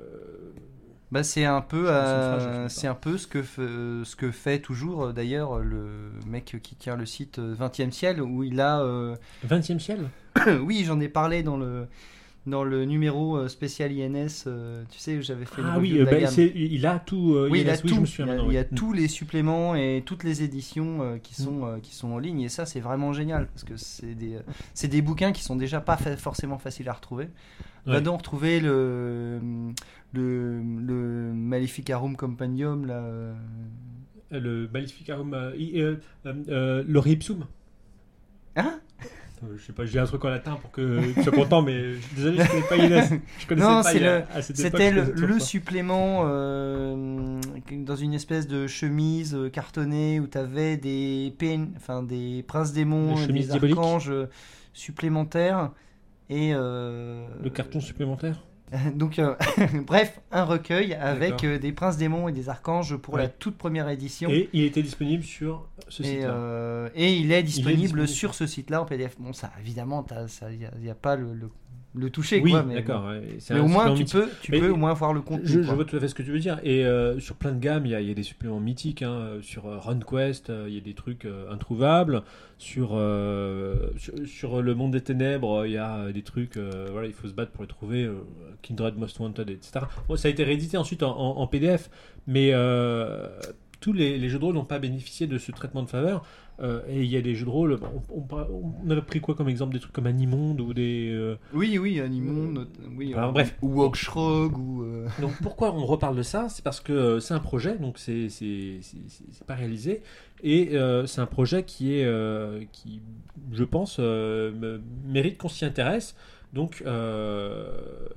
Bah, c'est un peu, Je pense que c'est une euh, phrase, je sais pas. c'est un peu ce que, f- ce que fait toujours euh, d'ailleurs le mec qui tient le site euh, vingtième ciel où il a. euh, vingtième ciel. oui, j'en ai parlé dans le dans le numéro euh, spécial I N S. euh, tu sais, où j'avais fait. une Ah review oui, de euh, la bah, gamme. c'est, il a tout. euh, Oui, il a oui, tout. je me Il souviens y a, maintenant. il y a oui. tous les suppléments et toutes les éditions euh, qui Mm. sont euh, qui sont en ligne et ça c'est vraiment génial parce que c'est des euh, c'est des bouquins qui sont déjà pas fa- forcément faciles à retrouver. Va Ouais. donc retrouver le le le Maleficarum Compendium là. euh, Euh, Le Maleficarum. Euh, i- euh, euh, euh, le Ripsum. Hein? Euh, Je sais pas, j'ai un truc en latin pour que tu sois content, mais je suis désolé, je connais pas I N S. Je connaissais Non, pas c'est il y a- le- à cette C'était époque, le, je connaissais le toujours pas. supplément euh, dans une espèce de chemise euh, cartonnée où tu avais des, pén- enfin, des princes démons, Des et chemises des diaboliques. archanges euh, supplémentaires. Et euh, Le carton supplémentaire. donc, euh, bref, un recueil avec D'accord. euh, des princes démons et des archanges pour Ouais. la toute première édition. Et il était disponible sur ce Et, site-là. euh, et il est disponible, disponible. sur ce site-là en P D F. Bon, ça, évidemment, il n'y a, a pas le, le, le toucher. Oui, quoi, mais, d'accord. ouais, c'est Mais un au moins, supplément tu mythique. peux, tu Mais- peux au moins voir le contenu. Je, je quoi. vois tout à fait ce que tu veux dire. Et euh, sur plein de gammes, il y, a- il y a des suppléments mythiques. Hein. Euh, Sur euh, RunQuest, euh, il y a des trucs euh, introuvables. Sur, euh, sur, sur le monde des ténèbres, il y a euh, des trucs. euh, voilà, il faut se battre pour les trouver. euh, Kindred Most Wanted, et cetera. Bon, ça a été réédité ensuite en, en- en P D F. Mais euh, tous les, les jeux de rôle n'ont pas bénéficié de ce traitement de faveur. Euh, et il y a des jeux de rôle. bon, On, on, on avait pris quoi comme exemple? Des trucs comme Animonde ou des. euh, Oui, oui, Animon, Euh, oui, alors, euh, bref. ou Wokstrog, ou. euh, Donc pourquoi on reparle de ça? C'est parce que euh, c'est un projet, donc c'est c'est c'est- c'est- c'est pas réalisé, et euh, c'est un projet qui est euh, qui, je pense, euh, me- mérite qu'on s'y intéresse. Donc euh,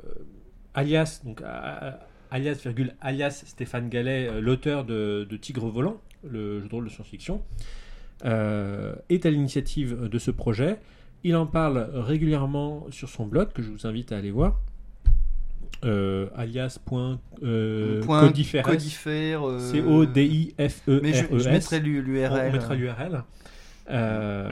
alias donc a- a- alias virgule alias Stéphane Gallet, euh, l'auteur de, de Tigre volant, le jeu de rôle de science-fiction, euh, est à l'initiative de ce projet. Il en parle régulièrement sur son blog que je vous invite à aller voir. Euh, alias point, euh, point codiferes, Codifère, euh, C O D I F E R E S. Mais je, je mettrai l'U- l'U R L. On mettra l'U R L. Euh,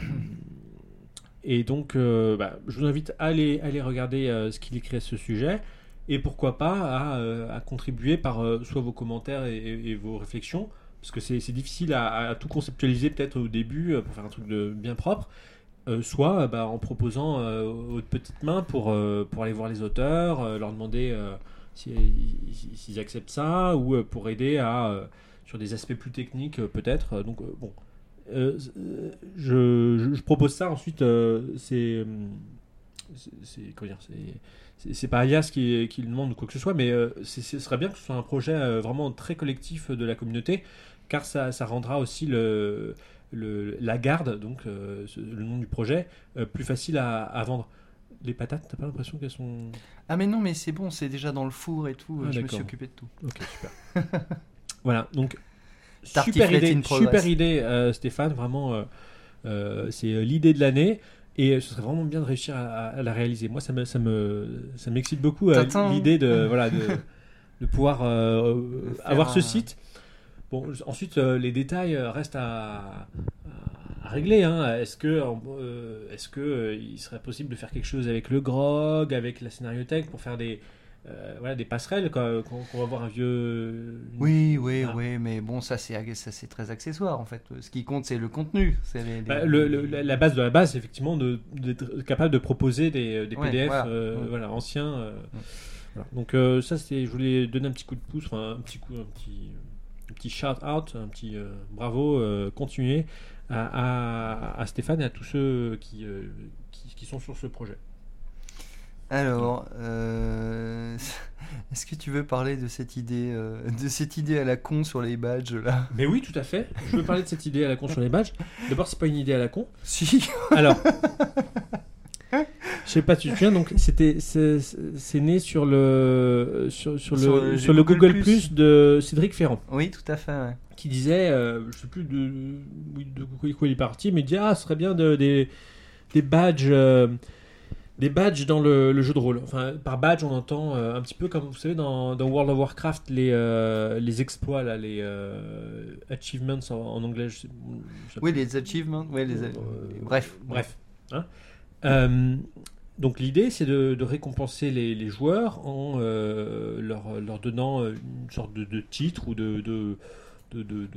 et donc, euh, bah, je vous invite à aller, aller regarder euh, ce qu'il écrit à ce sujet. Et pourquoi pas à, euh, à contribuer par euh, soit vos commentaires et, et- et vos réflexions. Parce que c'est c'est difficile à, à tout conceptualiser peut-être au début euh, pour faire un truc de bien propre. euh, soit bah, en proposant euh, aux petites mains pour, euh, pour aller voir les auteurs, euh, leur demander euh, si, si- s'ils acceptent ça, ou euh, pour aider à, euh, sur des aspects plus techniques euh, peut-être. Donc euh, bon, Euh, je, je- je propose ça ensuite. euh, c'est, c'est, c'est- comment dire, c'est, c'est, c'est pas Alias qui, qui le demande ou quoi que ce soit, mais euh, c'est- ce serait bien que ce soit un projet euh, vraiment très collectif de la communauté, car ça, ça rendra aussi le, le- la garde, donc euh, ce- le nom du projet, euh, plus facile à, à vendre. Les patates, t'as pas l'impression qu'elles sont... Ah mais non, mais c'est bon, c'est déjà dans le four et tout. Ah, je me d'accord. suis occupé de tout. Ok, super. Voilà, donc Tartiflette super idée, in progress. super idée euh, Stéphane, vraiment, euh, euh, c'est euh, l'idée de l'année. Et ce serait vraiment bien de réussir à, à la réaliser. Moi, ça me, ça me, ça m'excite beaucoup euh, Tintin. l'idée de, voilà, de, de pouvoir euh, Faire avoir ce un- site. Bon, ensuite, euh, les détails euh, restent à, à- à régler. Hein. Est-ce que, euh, est-ce que euh, il serait possible de faire quelque chose avec le grog, avec la scénariothèque, pour faire des, euh, voilà, des passerelles, quoi, qu'on, qu'on va voir un vieux. Oui, oui, Ah. oui, mais bon, ça c'est ça, c'est très accessoire en fait. Ce qui compte, c'est le contenu. C'est les- les- Bah, le- le- la la base de la base, c'est effectivement de- d'être capable de proposer des, des Ouais, P D F voilà. euh, Ouais. voilà, anciens. euh, Ouais. voilà. Donc euh, ça, c'est, je voulais donner un petit coup de pouce, enfin un petit coup, un petit, un petit shout out, un petit euh, bravo, euh, continuer à, à- à Stéphane et à tous ceux qui, euh, qui, qui sont sur ce projet. Alors, euh, est-ce que tu veux parler de cette idée, euh, de cette idée à la con sur les badges là? Mais oui, tout à fait. Je veux parler de cette idée à la con sur les badges. D'abord, c'est pas une idée à la con. Si. Alors, je sais pas, tu te souviens, donc c'était, c'est, c'est né sur le, sur, sur le, Sur le sur le Google Google Plus. Plus de Cédric Ferrand, Oui, tout à fait. Ouais. qui disait, euh, je sais plus de, oui, de quoi il est parti, mais il disait, ah, ce serait bien de, des, des badges, euh, des badges dans le, le jeu de rôle. Enfin, par badge, on entend euh, un petit peu comme, vous savez, dans, dans World of Warcraft, les, euh, les exploits, là, les euh, achievements en, en anglais. Je sais, je sais Oui, les achievements. Ouais, les. Euh, Bref. Bref. Hein. Euh, donc l'idée, c'est de, de récompenser les, les joueurs en euh, leur, leur donnant euh, une sorte de, de titre ou de, de, de, de, de,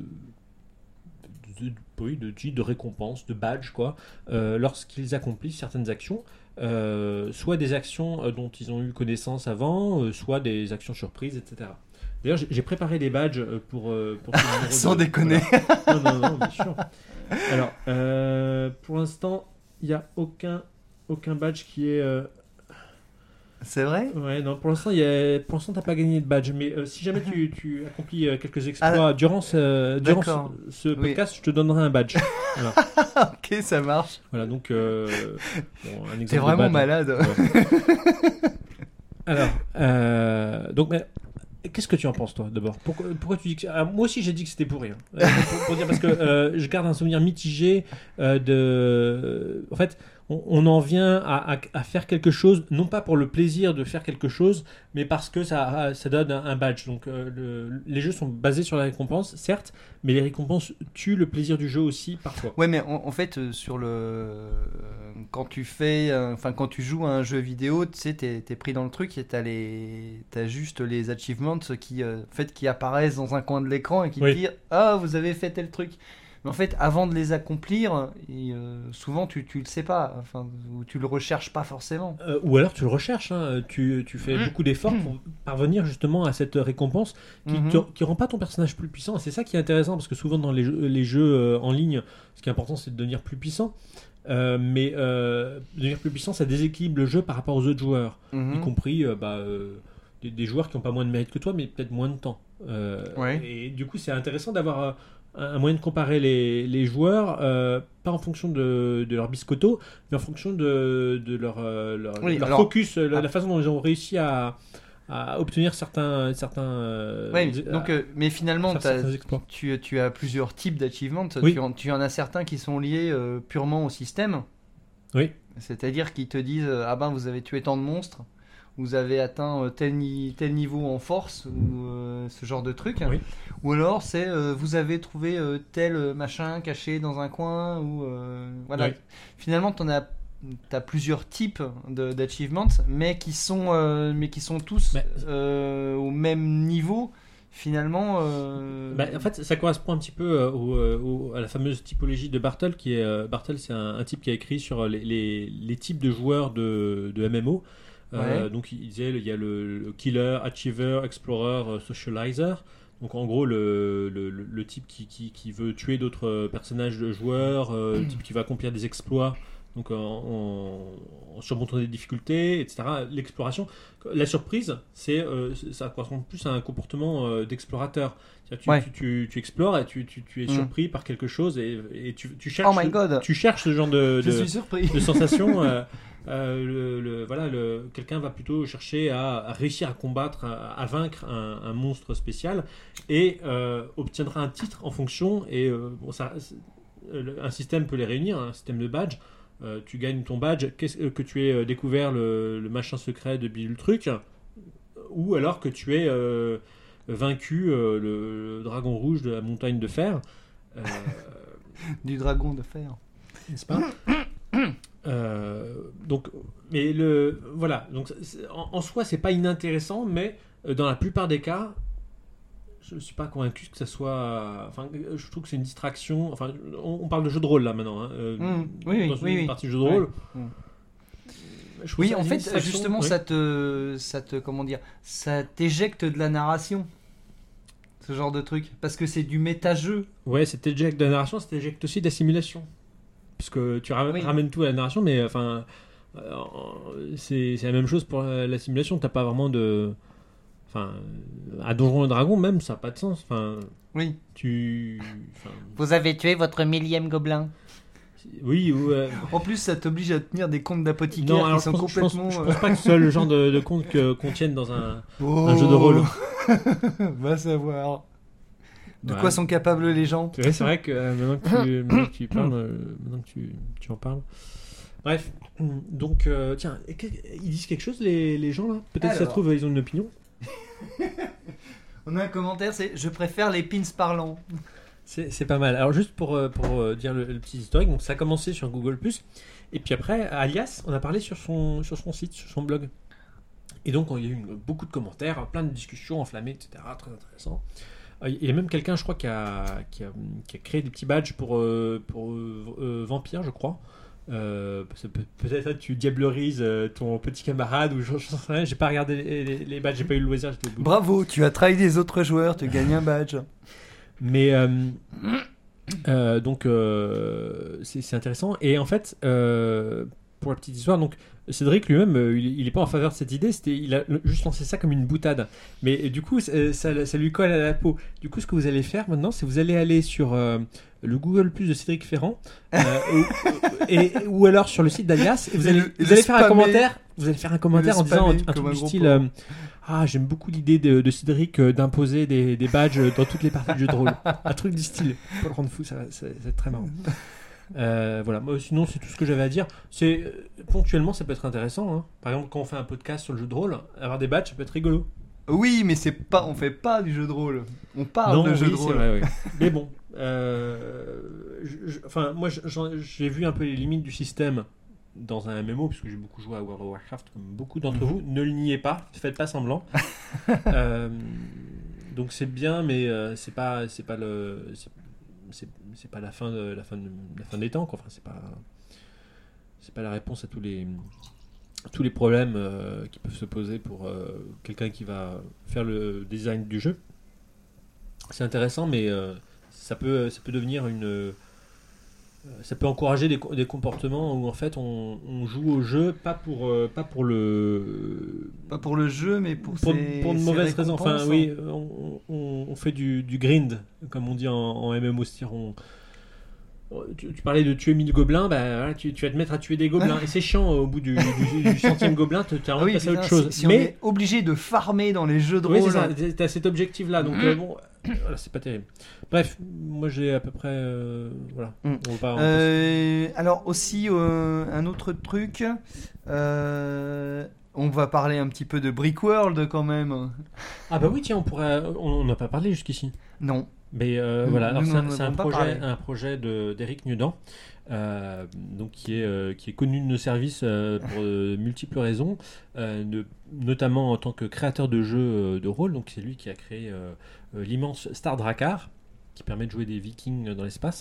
de- de- oui, de titre, de récompense, de badge, quoi, euh, lorsqu'ils accomplissent certaines actions, euh, soit des actions euh, dont ils ont eu connaissance avant, euh, soit des actions surprises, et cetera. D'ailleurs, j'ai j'ai préparé des badges euh, pour, euh, pour ce numéro Sans de- déconner. voilà. Non, non, non, bien sûr. Alors, euh, pour l'instant, il n'y a aucun, aucun badge qui est. euh, C'est vrai? Ouais, non, pour l'instant, il y a... pour l'instant, t'as pas gagné de badge. Mais euh, si jamais tu, tu accomplis euh, quelques exploits durant ce, durant ce, D'accord. ce Oui. podcast, je te donnerai un badge. Voilà, Ok, ça marche. voilà donc. euh, bon, un exemple T'es de vraiment badge. malade. Ouais. Alors, euh, donc, mais, qu'est-ce que tu en penses, toi, d'abord? Pourquoi, pourquoi tu dis que... Ah, moi aussi, j'ai dit que c'était pour rien. Euh, pour, pour dire, parce que euh, je garde un souvenir mitigé euh, de... En fait, on, on en vient à, à- à faire quelque chose, non pas pour le plaisir de faire quelque chose, mais parce que ça, ça donne un, un badge. Donc, euh, le- les jeux sont basés sur la récompense, certes, mais les récompenses tuent le plaisir du jeu aussi, parfois. Ouais, mais en, en fait, euh, sur le, euh, quand tu fais, euh, enfin quand tu joues à un jeu vidéo, tu sais, t'es, t'es pris dans le truc et t'as les, t'as juste les achievements qui, euh, en fait, qui apparaissent dans un coin de l'écran et qui Oui. te disent, ah, vous avez fait tel truc. Mais en fait, avant de les accomplir, et, euh, souvent tu, tu le sais pas, enfin, ou tu le recherches pas forcément. Euh, ou alors tu le recherches, hein, tu, tu fais beaucoup d'efforts pour parvenir justement à cette récompense qui Mhm. ne rend pas ton personnage plus puissant. Et c'est ça qui est intéressant parce que souvent dans les jeux, les jeux euh, en ligne, ce qui est important c'est de devenir plus puissant. Euh, mais euh, devenir plus puissant, ça déséquilibre le jeu par rapport aux autres joueurs, Mhm. y compris euh, bah, euh, des, des joueurs qui n'ont pas moins de mérite que toi, mais peut-être moins de temps. Euh, Ouais. Et du coup, c'est intéressant d'avoir euh, un, un moyen de comparer les, les joueurs, euh, pas en fonction de, de leur biscotto, mais en fonction de, de leur, euh, leur, Oui, leur alors- focus, euh, la, ah. la façon dont ils ont réussi à, à obtenir certains, certains, euh, Ouais, à donc, euh, mais finalement, faire t'as- certains exploits. tu, tu as plusieurs types d'achievements. Oui. Tu, en, tu en as certains qui sont liés euh, purement au système. Oui. C'est-à-dire qu'ils te disent euh, ah ben vous avez tué tant de monstres, vous avez atteint euh, tel, ni- tel niveau en force ou euh, ce genre de truc. Oui. Ou alors c'est euh, vous avez trouvé euh, tel euh, machin caché dans un coin ou euh, voilà. Oui. Finalement tu as T'as plusieurs types de- d'achievements, mais qui sont, euh, mais qui sont tous Mais- euh, au même niveau. finalement. Euh... Bah, en fait, ça correspond un petit peu euh, au, euh, au, à la fameuse typologie de Bartle, qui est euh, Bartle, c'est un, un type qui a écrit sur les, les, les types de joueurs de, de M M O. Euh, Ouais. donc il disait il y a le, le killer, achiever, explorer, euh, socializer. Donc en gros le, le, le, le type qui, qui, qui veut tuer d'autres personnages de joueurs, euh, le type qui va accomplir des exploits, donc en, en, en surmontant des difficultés, et cetera. L'exploration, la surprise, c'est euh, ça correspond plus à un comportement euh, d'explorateur. C'est-à-dire, tu, Ouais. tu, tu, tu explores et tu, tu, tu es Mm. surpris par quelque chose et, et tu, tu cherches. Oh my god. Tu cherches ce genre de, Je de, suis surpris. de sensation. euh, euh, le, le- voilà, le, quelqu'un va plutôt chercher à, à réussir à combattre, à, à vaincre un, un monstre spécial et euh, obtiendra un titre en fonction. Et euh, bon, ça, c'est- le- un système peut les réunir, un système de badge. Euh, tu gagnes ton badge, qu'est-ce, que tu aies euh, découvert le, le machin secret de Bill Truc, ou alors que tu aies euh, vaincu euh, le, le dragon rouge de la montagne de fer. Euh, Du dragon de fer. n'est-ce pas Euh, donc, mais le voilà. Donc, c'est- en, en soi, c'est pas inintéressant, mais euh, dans la plupart des cas, je ne suis pas convaincu que ça soit. Enfin, je trouve que c'est une distraction. Enfin, on, on parle de jeu de rôle là maintenant. Hein, euh, Mm. Oui, oui, dans une oui, oui. partie de jeu de rôle. Ouais. Mm. Je trouve Oui, ça en une fait, distraction, justement, oui. ça te, ça te, comment dire, ça t'éjecte de la narration. Ce genre de truc, parce que c'est du méta-jeu. Ouais, c'était éjecte de la narration, c'était éjecte aussi de la simulation. Puisque tu ra- Oui. ramènes tout à la narration, mais enfin, euh, c'est c'est la même chose pour la, la simulation. T'as pas vraiment de. Enfin, à Donjons et Dragons, même, ça n'a pas de sens. Enfin, Oui. tu. Enfin, Vous avez tué votre millième gobelin. oui, ou. euh, En plus, ça t'oblige à tenir des comptes d'apothicaire non, alors qui je sont pense, je pense- complètement. je pense pas que ce soit le genre de, de compte que- qu'on tienne dans un, Oh. un jeu de rôle. Va savoir. De Ouais. quoi sont capables les gens. Ouais, c'est vrai que euh, maintenant que tu, maintenant que tu y parles, euh, maintenant que tu, tu en parles. Bref, donc, euh, tiens, et que- ils disent quelque chose, les, les gens là Peut-être que ça se Alors. trouve, ils ont une opinion. On a un commentaire, c'est je préfère les pins parlants. C'est c'est pas mal. Alors, juste pour, euh, pour euh, dire le, le petit historique, donc ça a commencé sur Google plus, et puis après, Alias, on a parlé sur son, sur son site, sur son blog. Et donc, il y a eu une- beaucoup de commentaires, plein de discussions enflammées, et cetera. Très intéressant. Euh, Il y a même quelqu'un, je crois, qui a, qui a, qui a créé des petits badges pour, euh, pour euh, euh, Vampire, je crois. Euh, ça peut- peut-être tu diablerises euh, ton petit camarade ou je, je sais rien, j'ai pas regardé les, les- les badges, j'ai pas eu le loisir, j'étais au bout. Bravo, tu as trahi des autres joueurs, tu gagnes un badge. Mais euh, euh, donc euh, c'est c'est intéressant. Et en fait, euh, pour la petite histoire, donc Cédric lui-même, euh, il, il est pas en faveur de cette idée. C'était, il a juste lancé ça comme une boutade. Mais euh, du coup, ça, ça, ça lui colle à la peau. Du coup, ce que vous allez faire maintenant, c'est vous allez aller sur euh, le Google Plus de Cédric Ferrand, euh, ou, et, ou alors sur le site d'Alias. Et vous Et allez, le- et vous le allez faire un spammer. commentaire. Vous allez faire un commentaire le en disant un, spammer un comme truc un du gros style. porc. euh, Ah, j'aime beaucoup l'idée de, de Cédric euh, d'imposer des, des badges dans toutes les parties du jeu de rôle. Un truc du style. Pour le rendre fou, ça, va- ça, ça va être très marrant. Euh, voilà, moi sinon c'est tout ce que j'avais à dire. C'est euh, ponctuellement ça peut être intéressant. Hein. Par exemple, quand on fait un podcast sur le jeu de rôle, avoir des badges ça peut être rigolo. Oui, mais c'est pas, on fait pas du jeu de rôle. On parle non, de jeu oui, de c'est rôle. vrai, oui. Mais bon, euh, je- je- enfin moi je- j'en- j'ai vu un peu les limites du système dans un M M O puisque j'ai beaucoup joué à World of Warcraft comme beaucoup d'entre Mhm. vous. Ne le niez pas, faites pas semblant. Euh, donc c'est bien, mais euh, c'est pas c'est pas le c'est- c'est c'est pas la fin de la fin de, la fin des temps quoi. Enfin c'est pas c'est pas la réponse à tous les tous les problèmes euh, qui peuvent se poser pour euh, quelqu'un qui va faire le design du jeu. C'est intéressant, mais euh, ça peut ça peut devenir une euh, ça peut encourager des, co- des comportements où en fait on, on joue au jeu pas pour euh, pas pour le Pas pour le jeu, mais pour, pour, ses, pour de ses mauvaises raisons. Enfin, récompenses. oui, on, on- on fait du, du grind, comme on dit en, en M M O. C'est-à-dire, on- tu, tu parlais de tuer mille gobelins, bah, voilà, tu, tu vas te mettre à tuer des gobelins. Et c'est chiant, au bout du, du, du centième gobelin, tu as Ah envie oui, de passer à putain, autre chose. Si, si Mais on est obligé de farmer dans les jeux de oui, rôle. c'est ça, tu as cet objectif-là. Donc, euh, bon, voilà, c'est pas terrible. Bref, moi j'ai à peu près. euh, voilà. Mm. On va pas en Euh, alors aussi euh, un autre truc, euh, on va parler un petit peu de Brickworld quand même. Ah, bah oui, tiens, on pourrait. On n'a pas parlé jusqu'ici. Non. Mais euh, Nous- voilà, alors nous c'est, un- n'en c'est un avons pas projet, parlé. un projet de, d'Éric Niedan, euh, donc qui est, euh, qui est connu de nos services euh, pour euh, multiples raisons, euh, de- notamment en tant que créateur de jeux euh, de rôle. Donc c'est lui qui a créé euh, euh, l'immense Star Drakkar, qui permet de jouer des Vikings dans l'espace.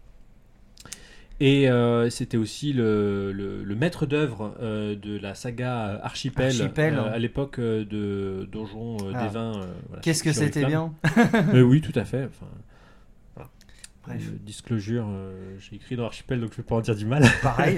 Et euh, c'était aussi le, le- le maître d'œuvre euh, de la saga Archipel, Archipel, euh, hein. à l'époque euh, de Donjons euh, Ah. des Vins. euh, voilà, Qu'est-ce sur- que sur c'était Reclam. bien. Euh, oui, tout à fait. Enfin, voilà. Bref. Euh, disclosure, euh, j'ai écrit dans Archipel, donc je vais pas en dire du mal. Pareil.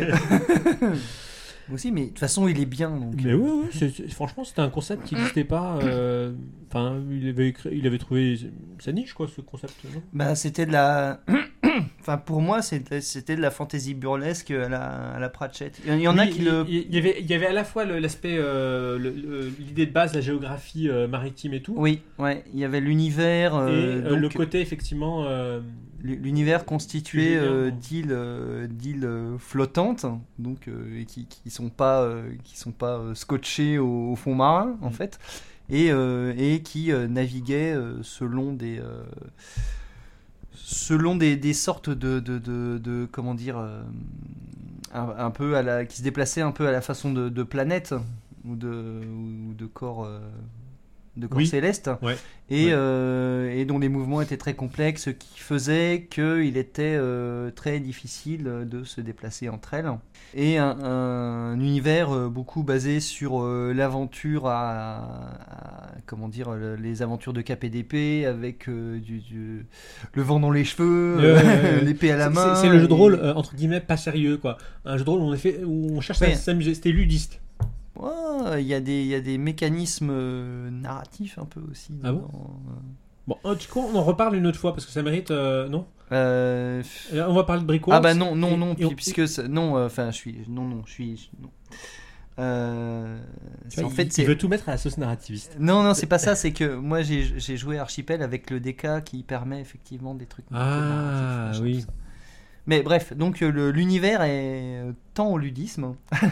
Moi aussi, mais de toute façon, il est bien. Donc, Mais euh, oui, oui, c'est- c'est- franchement, c'était un concept qui n'existait pas. euh, Enfin, il avait, écrit- il avait trouvé sa niche, quoi, ce concept. Non Bah, c'était de la. Enfin, pour moi, c'était c'était de la fantasy burlesque à la, à la Pratchett. Il y en a Oui, qui il, le. il- il y avait, il y avait à la fois le- l'aspect, euh, le- le- l'idée de base, la géographie euh, maritime et tout, Oui, ouais, il y avait l'univers. et euh, euh, le donc, côté effectivement. euh, l'univers constitué Génial, euh, non d'îles euh, d'îles euh, flottantes, donc euh, et qui qui sont pas euh, qui sont pas euh, scotchées au, au fond marin en Mm. fait, et euh, et qui euh, naviguaient euh, selon des euh, selon des, des sortes de, de, de, de- comment dire euh, un, un peu à la qui se déplaçaient un peu à la façon de, de planètes ou de ou de corps euh, de corps Oui. célestes, Ouais. et, Ouais. euh, et dont les mouvements étaient très complexes, ce qui faisait qu'il était euh, très difficile de se déplacer entre elles. Et un, un univers euh, beaucoup basé sur euh, l'aventure à, à- comment dire, le- les aventures de Cap et d'épée, avec euh, du, du- le vent dans les cheveux, Ouais, ouais, ouais. l'épée à la C'est- main. C'est c'est le jeu de et- rôle, euh, entre guillemets, pas sérieux, quoi. Un jeu de rôle où on, est fait, où on cherche Ouais. à s'amuser. C'était ludiste. Ouais, il y a des il y a des mécanismes euh, narratifs un peu aussi. Ah bon dedans, euh. Bon, euh, du coup, on en reparle une autre fois parce que ça mérite, euh, non Euh, Euh, On va parler de Brickworks. Ah bah non, non, et- non, et puis- on- puisque ça- non, euh, enfin je suis, non, non, je suis, non. Euh, Tu c'est- vois, en il, fait, il c'est veut tout mettre à la sauce narrativiste. non, non, c'est pas ça, c'est que moi j'ai j'ai joué Archipel avec le D K qui permet effectivement des trucs. un peu Ah, narratifs, machin, oui. tout ça. Mais bref, donc euh, le- l'univers est euh, tend au ludisme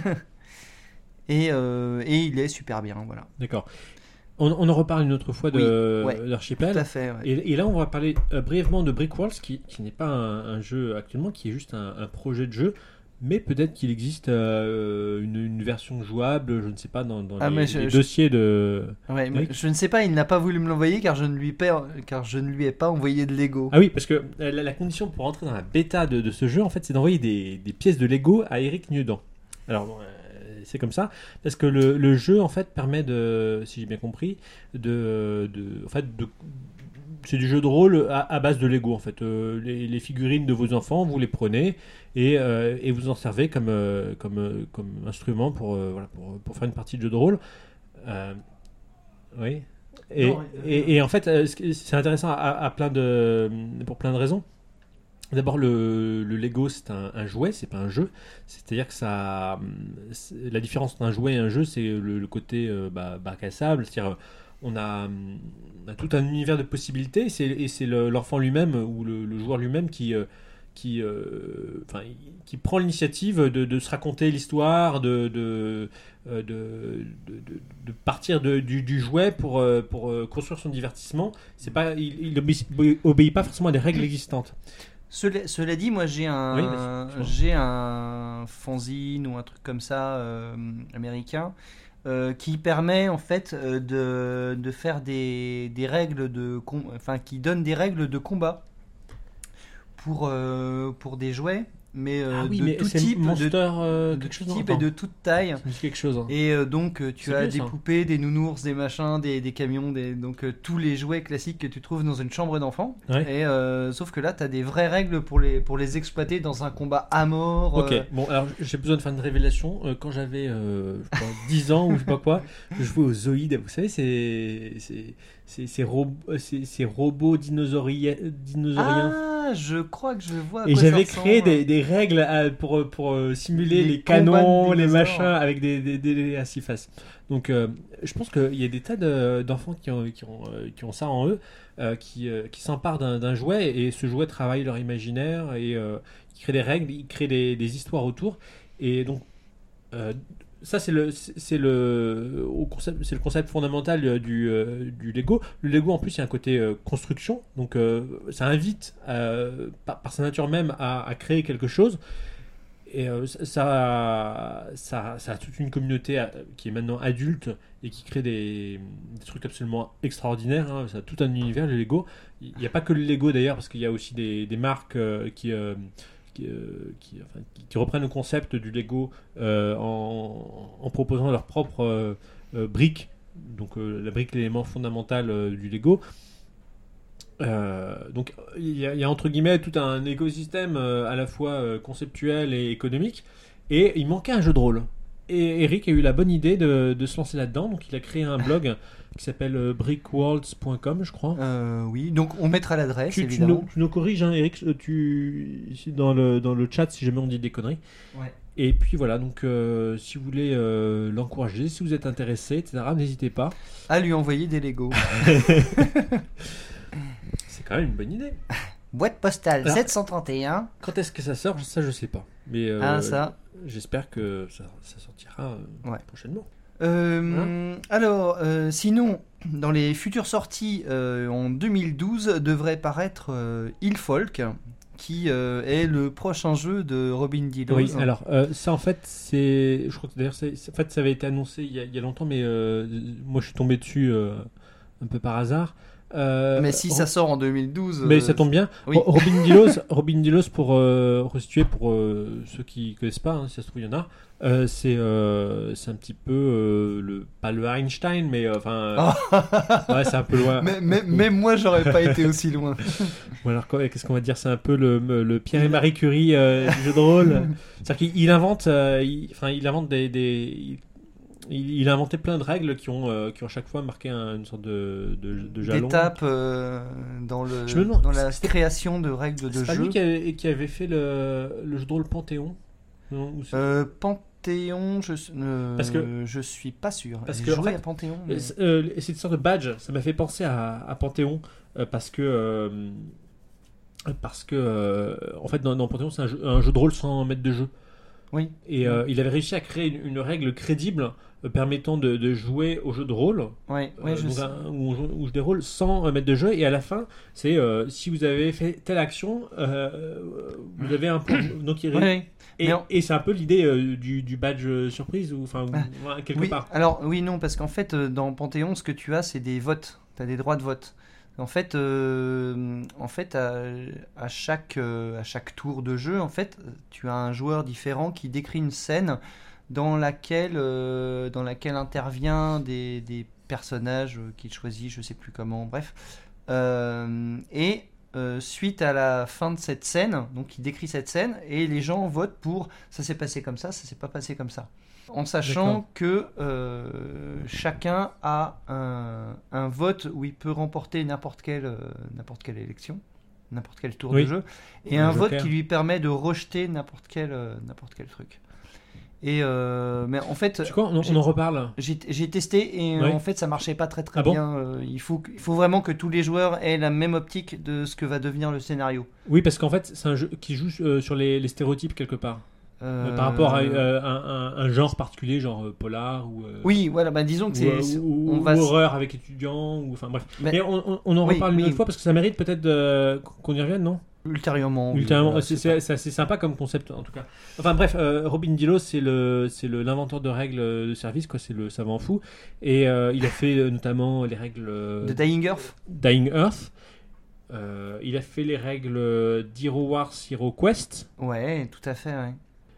et euh, et il est super bien, voilà. D'accord. On, on en reparle une autre fois de Oui, ouais. d'Archipel. Tout à fait. Ouais. Et, et là, on va parler euh, brièvement de Brickworks, qui, qui n'est pas un, un jeu actuellement, qui est juste un, un projet de jeu, mais peut-être qu'il existe euh, une, une version jouable, je ne sais pas, dans, dans Ah, les, mais je- les je- dossiers de... Ouais, mais Eric je ne sais pas, il n'a pas voulu me l'envoyer car je ne lui paie- car je ne lui ai pas envoyé de Lego. Ah oui, parce que euh, la, la condition pour entrer dans la bêta de, de ce jeu, en fait, c'est d'envoyer des, des pièces de Lego à Eric Niedan. Alors, bon, euh, c'est comme ça, parce que le, le jeu, en fait, permet de, si j'ai bien compris, de... de en fait, de... C'est du jeu de rôle à, à base de Lego en fait. Euh, les, les figurines de vos enfants, vous les prenez et, euh, et vous en servez comme, euh, comme, euh, comme instrument pour, euh, voilà, pour, pour faire une partie de jeu de rôle. Euh, oui. Et, Non, euh, et, et en fait, euh, ce qui- c'est intéressant à, à plein de, pour plein de raisons. D'abord, le, le Lego, c'est un, un jouet, c'est pas un jeu. C'est-à-dire que ça, c'est- la différence entre un jouet et un jeu, c'est le, le côté euh, bah, bac à sable. C'est-à-dire, on a, on a tout un univers de possibilités, et c'est, et c'est le- l'enfant lui-même ou le, le joueur lui-même qui, euh, qui, euh, enfin, qui prend l'initiative de, de se raconter l'histoire, de, de, euh, de, de, de- de partir de- du, du jouet pour, euh, pour euh, construire son divertissement. C'est pas, il, il obéit, obéit pas forcément à des règles existantes. Cela, cela dit, moi j'ai un, Oui, vas-y, je vois. j'ai un fanzine ou un truc comme ça euh, américain euh, qui permet en fait euh, de, de faire des, des règles de, com- enfin qui donne des règles de combat pour euh, pour des jouets, mais, euh, ah oui, de mais tout c'est type, Monster de, euh, de quelque chose tout non, type et attends. de toute taille. Ça me dit quelque chose. hein. Et euh, donc euh, tu C'est as bien, des ça. poupées, des nounours, des machins, des, des camions, des, donc euh, tous les jouets classiques que tu trouves dans une chambre d'enfant. Ouais. Et euh, sauf que là, tu as des vraies règles pour les, pour les exploiter dans un combat à mort. Ok, euh, bon alors j'ai besoin de faire une révélation. Euh, quand j'avais euh, je crois, dix ans ou je sais pas quoi, je jouais aux Zoïdes. Vous savez, c'est c'est c'est ces rob- ces- ces robots dinosauriens. dinosauriens. Ah, je crois que je vois. à Et quoi ça j'avais ressemble. créé des, des règles à- pour, pour euh, simuler Les les, combats de canons, les dinosaures. machins avec des, des, des, des- à six faces. Donc euh, je pense qu'il y a des tas de- d'enfants qui ont, qui, ont, euh, qui ont ça en eux, euh, qui, euh, qui s'emparent d'un d'un jouet et ce jouet travaille leur imaginaire et euh, ils créent des règles, ils créent des, des histoires autour. Et donc euh, ça c'est le c'est le au concept c'est le concept fondamental du euh, du Lego. Le Lego en plus il y a un côté euh, construction, donc euh, ça invite euh, par, par sa nature même à, à créer quelque chose. Et euh, ça, ça, ça a toute une communauté euh, qui est maintenant adulte et qui crée des, des trucs absolument extraordinaires. Hein. Ça a tout un univers, le Lego. Il n'y a pas que le Lego d'ailleurs, parce qu'il y a aussi des, des marques euh, qui, euh, qui, euh, qui, enfin, qui, qui reprennent le concept du Lego euh, en, en proposant leurs propres euh, euh, briques. Donc euh, la brique, l'élément fondamental euh, du Lego. Euh, donc il y, a, il y a entre guillemets tout un écosystème euh, à la fois euh, conceptuel et économique, et il manquait un jeu de rôle, et Eric a eu la bonne idée de, de se lancer là-dedans. Donc il a créé un blog qui s'appelle euh, brickworlds point com, je crois. Euh, oui, donc on mettra l'adresse, tu, tu, évidemment. nous, tu nous corriges, hein, Eric, tu, ici dans, le, dans le chat si jamais on dit des conneries. Ouais. Et puis voilà, donc euh, si vous voulez euh, l'encourager, si vous êtes intéressé, et cetera, n'hésitez pas à lui envoyer des Lego. C'est quand même une bonne idée. Boîte postale Alors, sept cent trente et un. Quand est-ce que ça sort? Ça, je sais pas. Mais euh, Ah, ça. j'espère que ça, ça sortira euh, Ouais. prochainement. Euh, Hein alors, euh, sinon, dans les futures sorties euh, en deux mille douze devrait paraître euh, Ilfolk, qui euh, est le prochain jeu de Robin Delos. Oui, alors euh, ça en fait, c'est, je crois que d'ailleurs, c'est, c'est- en fait, ça avait été annoncé il y a, il y a longtemps, mais euh, moi je suis tombé dessus euh, un peu par hasard. Euh, Mais si Ro- ça sort en deux mille douze. Mais euh, ça tombe bien. oui. Ro- Robin Delos, Robin Delos pour euh, resituer pour euh, ceux qui connaissent pas, hein, si ça se trouve il y en a. euh, c'est euh, c'est un petit peu euh, le pas le Einstein, mais euh, enfin euh, ouais, c'est un peu loin. mais, mais, même moi, j'aurais pas été aussi loin. Ou alors quoi, qu'est-ce qu'on va dire? C'est un peu le, le Pierre et Marie Curie euh, du jeu de rôle. C'est-à-dire qu'il il invente, euh, il, enfin il invente des, des il, il a inventé plein de règles qui ont euh, qui ont à chaque fois marqué un- une sorte de de, de jalon. D'étape euh, dans, le, Je me demande, dans la c'était- création de règles de C'est pas jeu. lui qui avait, qui avait fait le, le jeu de rôle Panthéon? Non, ou c'est- Euh, Panthéon, je, euh, Parce que- je suis pas sûr. parce J'ai que, en joué fait, à Panthéon. Euh, mais- c'est euh, c'est une sorte de badge. Ça m'a fait penser à, à Panthéon euh, parce que euh, parce que euh, en fait dans, dans Panthéon c'est un jeu, un jeu de rôle sans maître de jeu. Oui. Et euh, il avait réussi à créer une, une règle crédible euh, permettant de, de jouer au jeu de rôle, Ouais, ouais, euh, je donc sais. un- où on joue où je des rôles sans euh, maître de jeu. Et à la fin, c'est euh, si vous avez fait telle action, euh, vous avez un point. Donc il Ouais, ouais. et, Mais en- et c'est un peu l'idée euh, du, du badge euh, surprise, ou enfin ou- Ah, ouais, quelque Oui, part. alors oui, non, parce qu'en fait, euh, dans Panthéon, ce que tu as, c'est des votes. Tu as des droits de vote. En fait, euh, en fait à, à chaque, euh, à chaque tour de jeu, en fait, tu as un joueur différent qui décrit une scène dans laquelle, euh, dans laquelle intervient des, des personnages euh, qu'il choisit, je sais plus comment, bref. Euh, et euh, suite à la fin de cette scène, donc il décrit cette scène, et les gens votent pour ça s'est passé comme ça, ça s'est pas passé comme ça. En sachant D'accord. que euh, chacun a un, un vote où il peut remporter n'importe quelle, euh, n'importe quelle élection, n'importe quel tour Oui. de jeu, et Un un vote joker. qui lui permet de rejeter n'importe quel, euh, n'importe quel truc. Et euh, mais en fait, Tu vois, on, j'ai- on en reparle. j'ai j'ai testé et euh, Ouais. en fait ça marchait pas très très Ah bon bien. Euh, il faut que- il faut vraiment que tous les joueurs aient la même optique de ce que va devenir le scénario. Oui, parce qu'en fait, c'est un jeu qui joue euh, sur les, les stéréotypes quelque part. Euh, Euh, par rapport à euh, un, un- un genre particulier, genre euh, polar ou, euh, Oui, voilà, bah disons ou, que c'est, euh, c'est- ou- on ou va s- horreur avec étudiants, ou enfin bref. Mais- Mais on, on- on en Oui, reparle une oui. autre fois parce que ça mérite peut-être de- qu'on y revienne, non? ultérieurement. oui, Ultérieurement, voilà, c'est, c'est c'est- c'est assez sympa comme concept en tout cas. Enfin bref, euh, Robin Delos, c'est le c'est le l'inventeur de règles de service, quoi. C'est le savant fou, et euh, il a fait euh, notamment les règles euh, pas- de Dying Earth. Dying Earth. Euh, il a fait les règles d'Hero Wars, Hero Quest. Ouais, tout à fait. Ouais.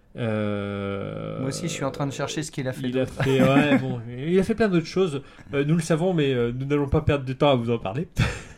Euh, Moi aussi, je suis en train de chercher ce qu'il a fait Il a d'autre. fait, ouais, bon, il a fait plein d'autres choses. Euh, nous le savons, mais euh, nous n'allons pas perdre de temps à vous en parler.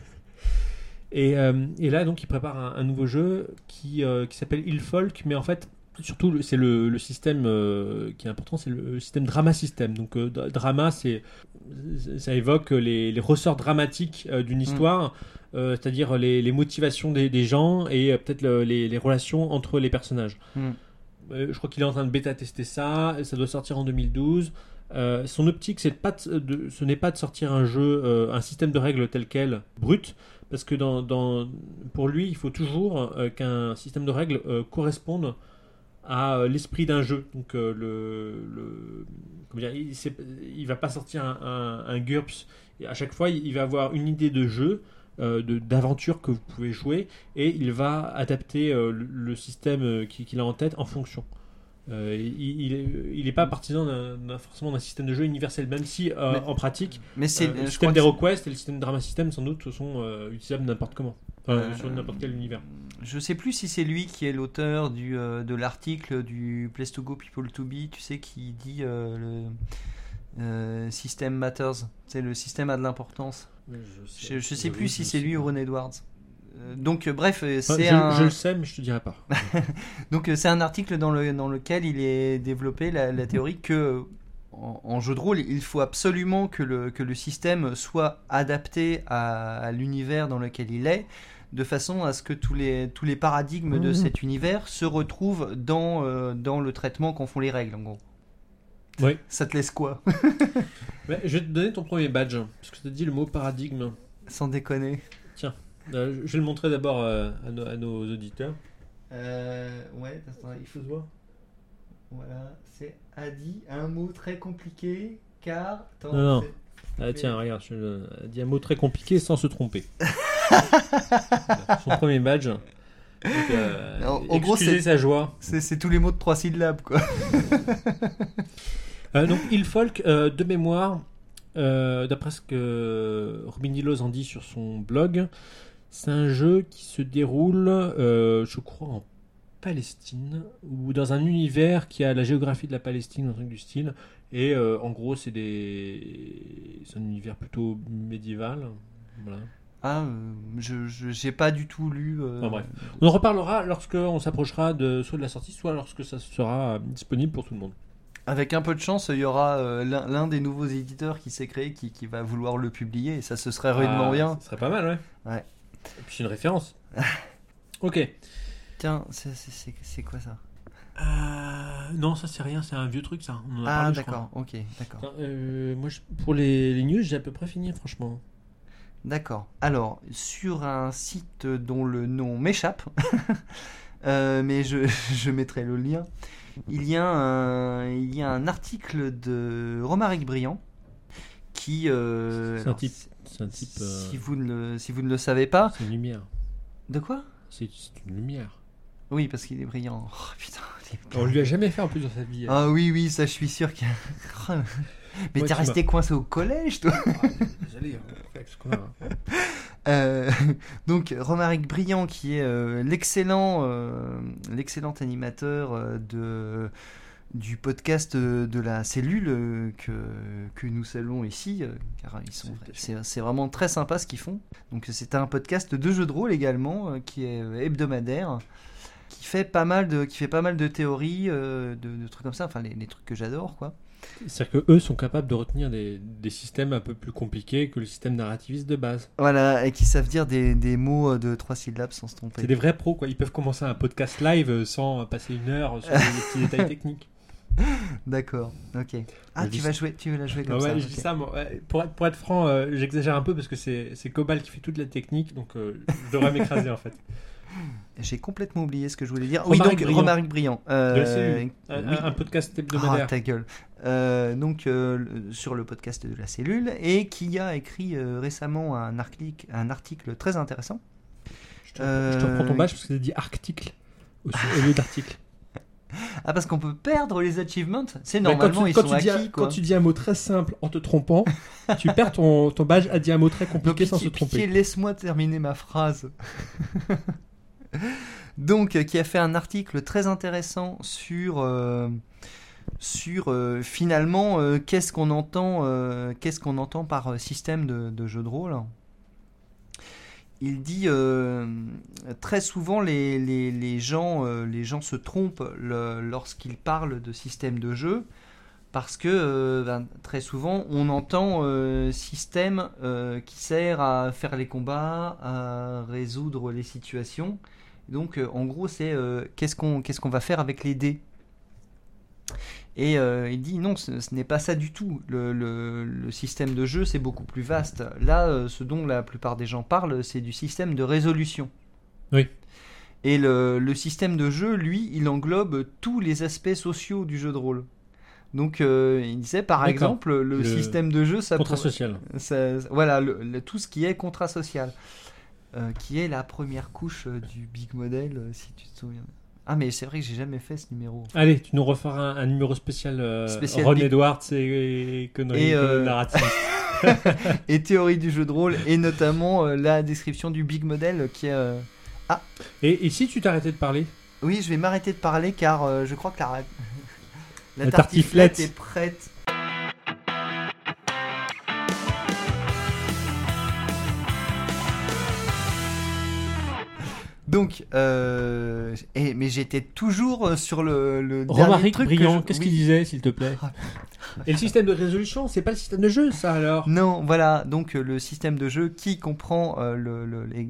et, euh, et là, donc, il prépare un, un nouveau jeu qui, euh, qui s'appelle Ilfolk, mais en fait, surtout, le- c'est le, le système euh, qui est important, c'est le, le système drama system. Donc, euh, dra- drama, c'est, ça évoque les, les ressorts dramatiques euh, d'une histoire, euh, c'est-à-dire les, les motivations des, des gens et euh, peut-être le- les, les relations entre les personnages. Hmm. Euh, je crois qu'il est en train de bêta-tester ça, et ça doit sortir en deux mille douze. Euh, son optique, c'est de pas de- de- ce n'est pas de sortir un jeu, euh, un système de règles tel quel, brut, parce que dans, dans- pour lui, il faut toujours euh, qu'un système de règles euh, corresponde à euh, l'esprit d'un jeu. Donc euh, le, le comment dire, il, c'est, il va pas sortir un, un, un GURPS. Et à chaque fois, il, il va avoir une idée de jeu, euh, de, d'aventure que vous pouvez jouer, et il va adapter euh, le, le système euh, qu'il, qu'il a en tête en fonction. Euh, il n'est pas partisan d'un, d'un, forcément d'un système de jeu universel, même si euh, mais, en pratique, mais c'est, euh, le système d'HeroQuest et le système de Drama System sans doute sont euh, utilisables n'importe comment, euh, euh, sur n'importe quel univers. Je sais plus si c'est lui qui est l'auteur du, euh, de l'article du Place to Go People to Be, tu sais, qui dit euh, le euh, System Matters, c'est le système a de l'importance. Je sais, je, je sais plus si c'est lui ou Ron Edwards. Donc euh, bref, c'est je, un... je le sais, mais je te dirai pas. Donc euh, c'est un article dans, le, dans lequel il est développé la, la théorie que en, en jeu de rôle, il faut absolument que le, que le système soit adapté à, à l'univers dans lequel il est, de façon à ce que tous les, tous les paradigmes mmh. de cet univers se retrouvent dans, euh, dans le traitement qu'en font les règles, en gros. Oui. Ça te laisse quoi? Ouais, je vais te donner ton premier badge, parce que tu as dit le mot paradigme. Sans déconner. Tiens. Euh, je vais le montrer d'abord euh, à, nos, à nos auditeurs. Euh, ouais, attends, il faut se voir. Voilà, c'est Adi, un mot très compliqué, car... Attends, non, non. Ah, tiens, regarde, je euh, dis un mot très compliqué sans se tromper. Son premier badge. Donc, euh, en, en gros, c'est sa joie. C'est, c'est tous les mots de trois syllabes, quoi. euh, donc, Ilfolk, euh, de mémoire, euh, d'après ce que Robin DeLoz en dit sur son blog, c'est un jeu qui se déroule, euh, je crois, en Palestine, ou dans un univers qui a la géographie de la Palestine, un truc du style. Et euh, en gros, c'est, des... c'est un univers plutôt médiéval. Voilà. Ah, euh, je, je j'ai pas du tout lu. Euh... Enfin, bref. On en reparlera lorsque on s'approchera de soit de la sortie, soit lorsque ça sera disponible pour tout le monde. Avec un peu de chance, il y aura euh, l'un, l'un des nouveaux éditeurs qui s'est créé qui, qui va vouloir le publier, et ça se serait rudement ah, bien. Ça serait pas mal, ouais. Ouais. Et puis c'est une référence. Ok. Tiens, c'est, c'est, c'est, c'est quoi ça? euh, Non, ça c'est rien, c'est un vieux truc ça. On en a ah parlé, d'accord, ok, d'accord. Attends, euh, moi, je, pour les, les news, j'ai à peu près fini, franchement. D'accord. Alors, sur un site dont le nom m'échappe, euh, mais je, je mettrai le lien, il y a un, il y a un article de Romaric Briand qui... Euh, c'est, alors, un type, c'est un type... Euh... Si, vous ne le, si vous ne le savez pas... C'est une lumière. De quoi? c'est, c'est une lumière. Oui, parce qu'il est brillant. Oh, putain, on lui a jamais fait en plus dans sa vie. Ah oui, oui, ça je suis sûr qu'il y a... Mais ouais, t'es resté m'as... coincé au collège, toi. Ah, désolé, avec ce qu'on a. Hein. Euh, donc Romaric Briand, qui est euh, l'excellent, euh, l'excellent animateur euh, de, du podcast euh, de la cellule euh, que, que nous saluons ici, euh, car ils sont, c'est, c'est, c'est vraiment très sympa ce qu'ils font. Donc c'est un podcast de jeux de rôle également, euh, qui est hebdomadaire, qui fait pas mal de, qui fait pas mal de théories, euh, de, de trucs comme ça, enfin les, les trucs que j'adore, quoi. C'est-à-dire qu'eux sont capables de retenir des, des systèmes un peu plus compliqués que le système narrativiste de base. Voilà, et qui savent dire des, des mots de trois syllabes sans se tromper. C'est des vrais pros, quoi. Ils peuvent commencer un podcast live sans passer une heure sur les petits détails techniques. D'accord, ok. Ah, tu vas, jouer, tu vas la jouer comme ah ouais, ça. Ouais, je okay. dis ça, moi, pour, être, pour être franc, euh, j'exagère un peu parce que c'est, c'est Cobalt qui fait toute la technique, donc euh, je devrais m'écraser en fait. J'ai complètement oublié ce que je voulais dire. Romaric oui, donc Briand. Romaric Briand. Euh, de la cellule. Un, oui. un podcast hebdomadaire. Ah, ta gueule. Euh, donc, euh, sur le podcast de la cellule, et qui a écrit euh, récemment un article, un article très intéressant. Je te, euh... je te reprends ton badge parce que tu dit article au, au lieu d'article. Ah, parce qu'on peut perdre les achievements. C'est normalement, tu, ils sont acquis. Un, quand tu dis un mot très simple en te trompant, tu perds ton, ton badge à dire un mot très compliqué donc, sans pitié, se tromper. Pitié, laisse-moi terminer ma phrase. Donc, qui a fait un article très intéressant sur, euh, sur euh, finalement euh, qu'est-ce qu'on entend, euh, qu'est-ce qu'on entend par système de, de jeu de rôle. Il dit euh, très souvent les, les, les, gens, euh, les gens se trompent le, lorsqu'ils parlent de système de jeu parce que euh, ben, très souvent on entend euh, système euh, qui sert à faire les combats, à résoudre les situations. Donc, euh, en gros, c'est euh, qu'est-ce qu'on, qu'est-ce qu'on va faire avec les dés. Et euh, il dit non, ce, ce n'est pas ça du tout. Le, le, le système de jeu, c'est beaucoup plus vaste. Là, euh, ce dont la plupart des gens parlent, c'est du système de résolution. Oui. Et le, le système de jeu, lui, il englobe tous les aspects sociaux du jeu de rôle. Donc, euh, il disait, par D'accord. exemple, le, Le système de jeu, ça Contrat pour- social. ça- voilà, le- le- tout ce qui est contrat social, euh, qui est la première couche euh, du Big Model, euh, si tu te souviens. Ah, mais c'est vrai que j'ai jamais fait ce numéro. Allez, tu nous referas un, un numéro spécial, euh, Spécial Ron Big- Edwards et, et conneries Et, euh, narratives. Et théorie du jeu de rôle, et notamment euh, la description du Big Model, qui est... euh, Et, et si tu t'arrêtais de parler? Oui, je vais m'arrêter de parler, car euh, je crois que la, la, La tartiflette tartiflette. est prête. Donc, euh, et, mais j'étais toujours sur le, le dernier Romaric truc que Briand, je- qu'est-ce oui. qu'il disait, s'il te plaît? Et le système de résolution, c'est pas le système de jeu, ça, alors? Non, voilà, donc euh, le système de jeu qui comprend euh, le, le, les-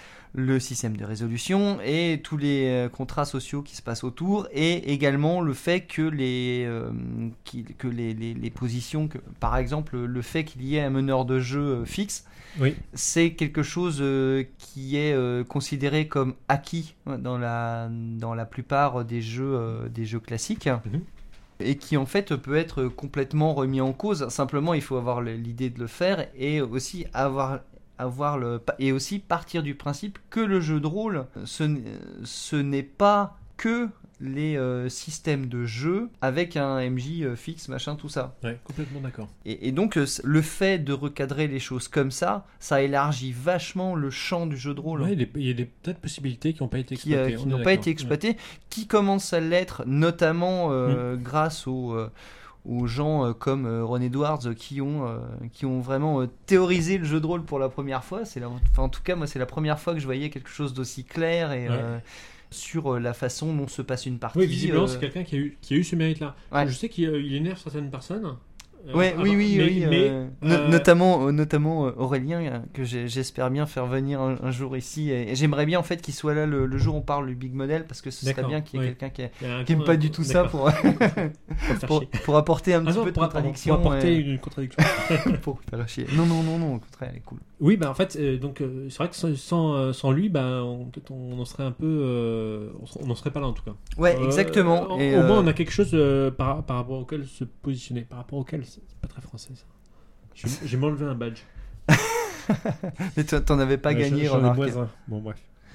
le système de résolution et tous les euh, contrats sociaux qui se passent autour, et également le fait que les, euh, qui- que les, les, les positions, que, par exemple le fait qu'il y ait un meneur de jeu euh, fixe, Oui. c'est quelque chose euh, qui est euh, considéré comme acquis dans la, dans la plupart des jeux, euh, des jeux classiques. Mhm. Et qui en fait peut être complètement remis en cause. Simplement, il faut avoir l'idée de le faire, et aussi avoir, avoir le, et aussi partir du principe que le jeu de rôle, ce, n'est- ce n'est pas que les euh, systèmes de jeu avec un M J euh, fixe, machin, tout ça. Ouais, complètement d'accord. Et, et donc, euh, le fait de recadrer les choses comme ça, ça élargit vachement le champ du jeu de rôle. Ouais, il y a des- il y a des peut-être possibilités qui n'ont pas été qui, euh, exploitées. qui on est n'ont pas d'accord. été exploitées, qui commencent à l'être, notamment euh, grâce aux, euh, aux gens euh, comme euh, Ron Edwards qui ont, euh, qui ont vraiment euh, théorisé le jeu de rôle pour la première fois. C'est la, enfin, en tout cas, moi, c'est la première fois que je voyais quelque chose d'aussi clair et Ouais. euh, sur euh, la façon dont se passe une partie. Oui, visiblement, euh, c'est quelqu'un qui a eu, qui a eu ce mérite-là. Ouais. Je sais qu'il euh, il énerve certaines personnes. euh, Ouais, avant- oui, oui, mais, oui. mais, euh, no- euh, notamment, euh, notamment euh, Aurélien, euh, que j'ai- j'espère bien faire venir un, un jour ici. Et, et j'aimerais bien en fait qu'il soit là le, le jour où on parle du Big Model, parce que ce serait D'accord, bien qu'il y ait oui. quelqu'un qui, il y a un qui aime con- pas du tout ça d'accord, pour, pour faire pour, chier. pour apporter un Ah petit non, peu de pour, contradiction. pour apporter et- une contradiction. pour faire chier. Non, non, non, non, au contraire, elle est cool. Oui, bah en fait, euh, donc euh, c'est vrai que sans, sans, euh, sans lui, bah, on, peut-être on en serait un peu, euh, on ser- on n'en serait pas là en tout cas. Ouais, Euh, exactement. Au, Et, au moins, euh, on a quelque chose euh, par, par rapport auquel se positionner. Par rapport auquel, c'est pas très français ça. Je je vais m'enlever un badge. mais toi, t'en avais pas Ouais, gagné, j'en ai remarque. moins un. Bon, bref.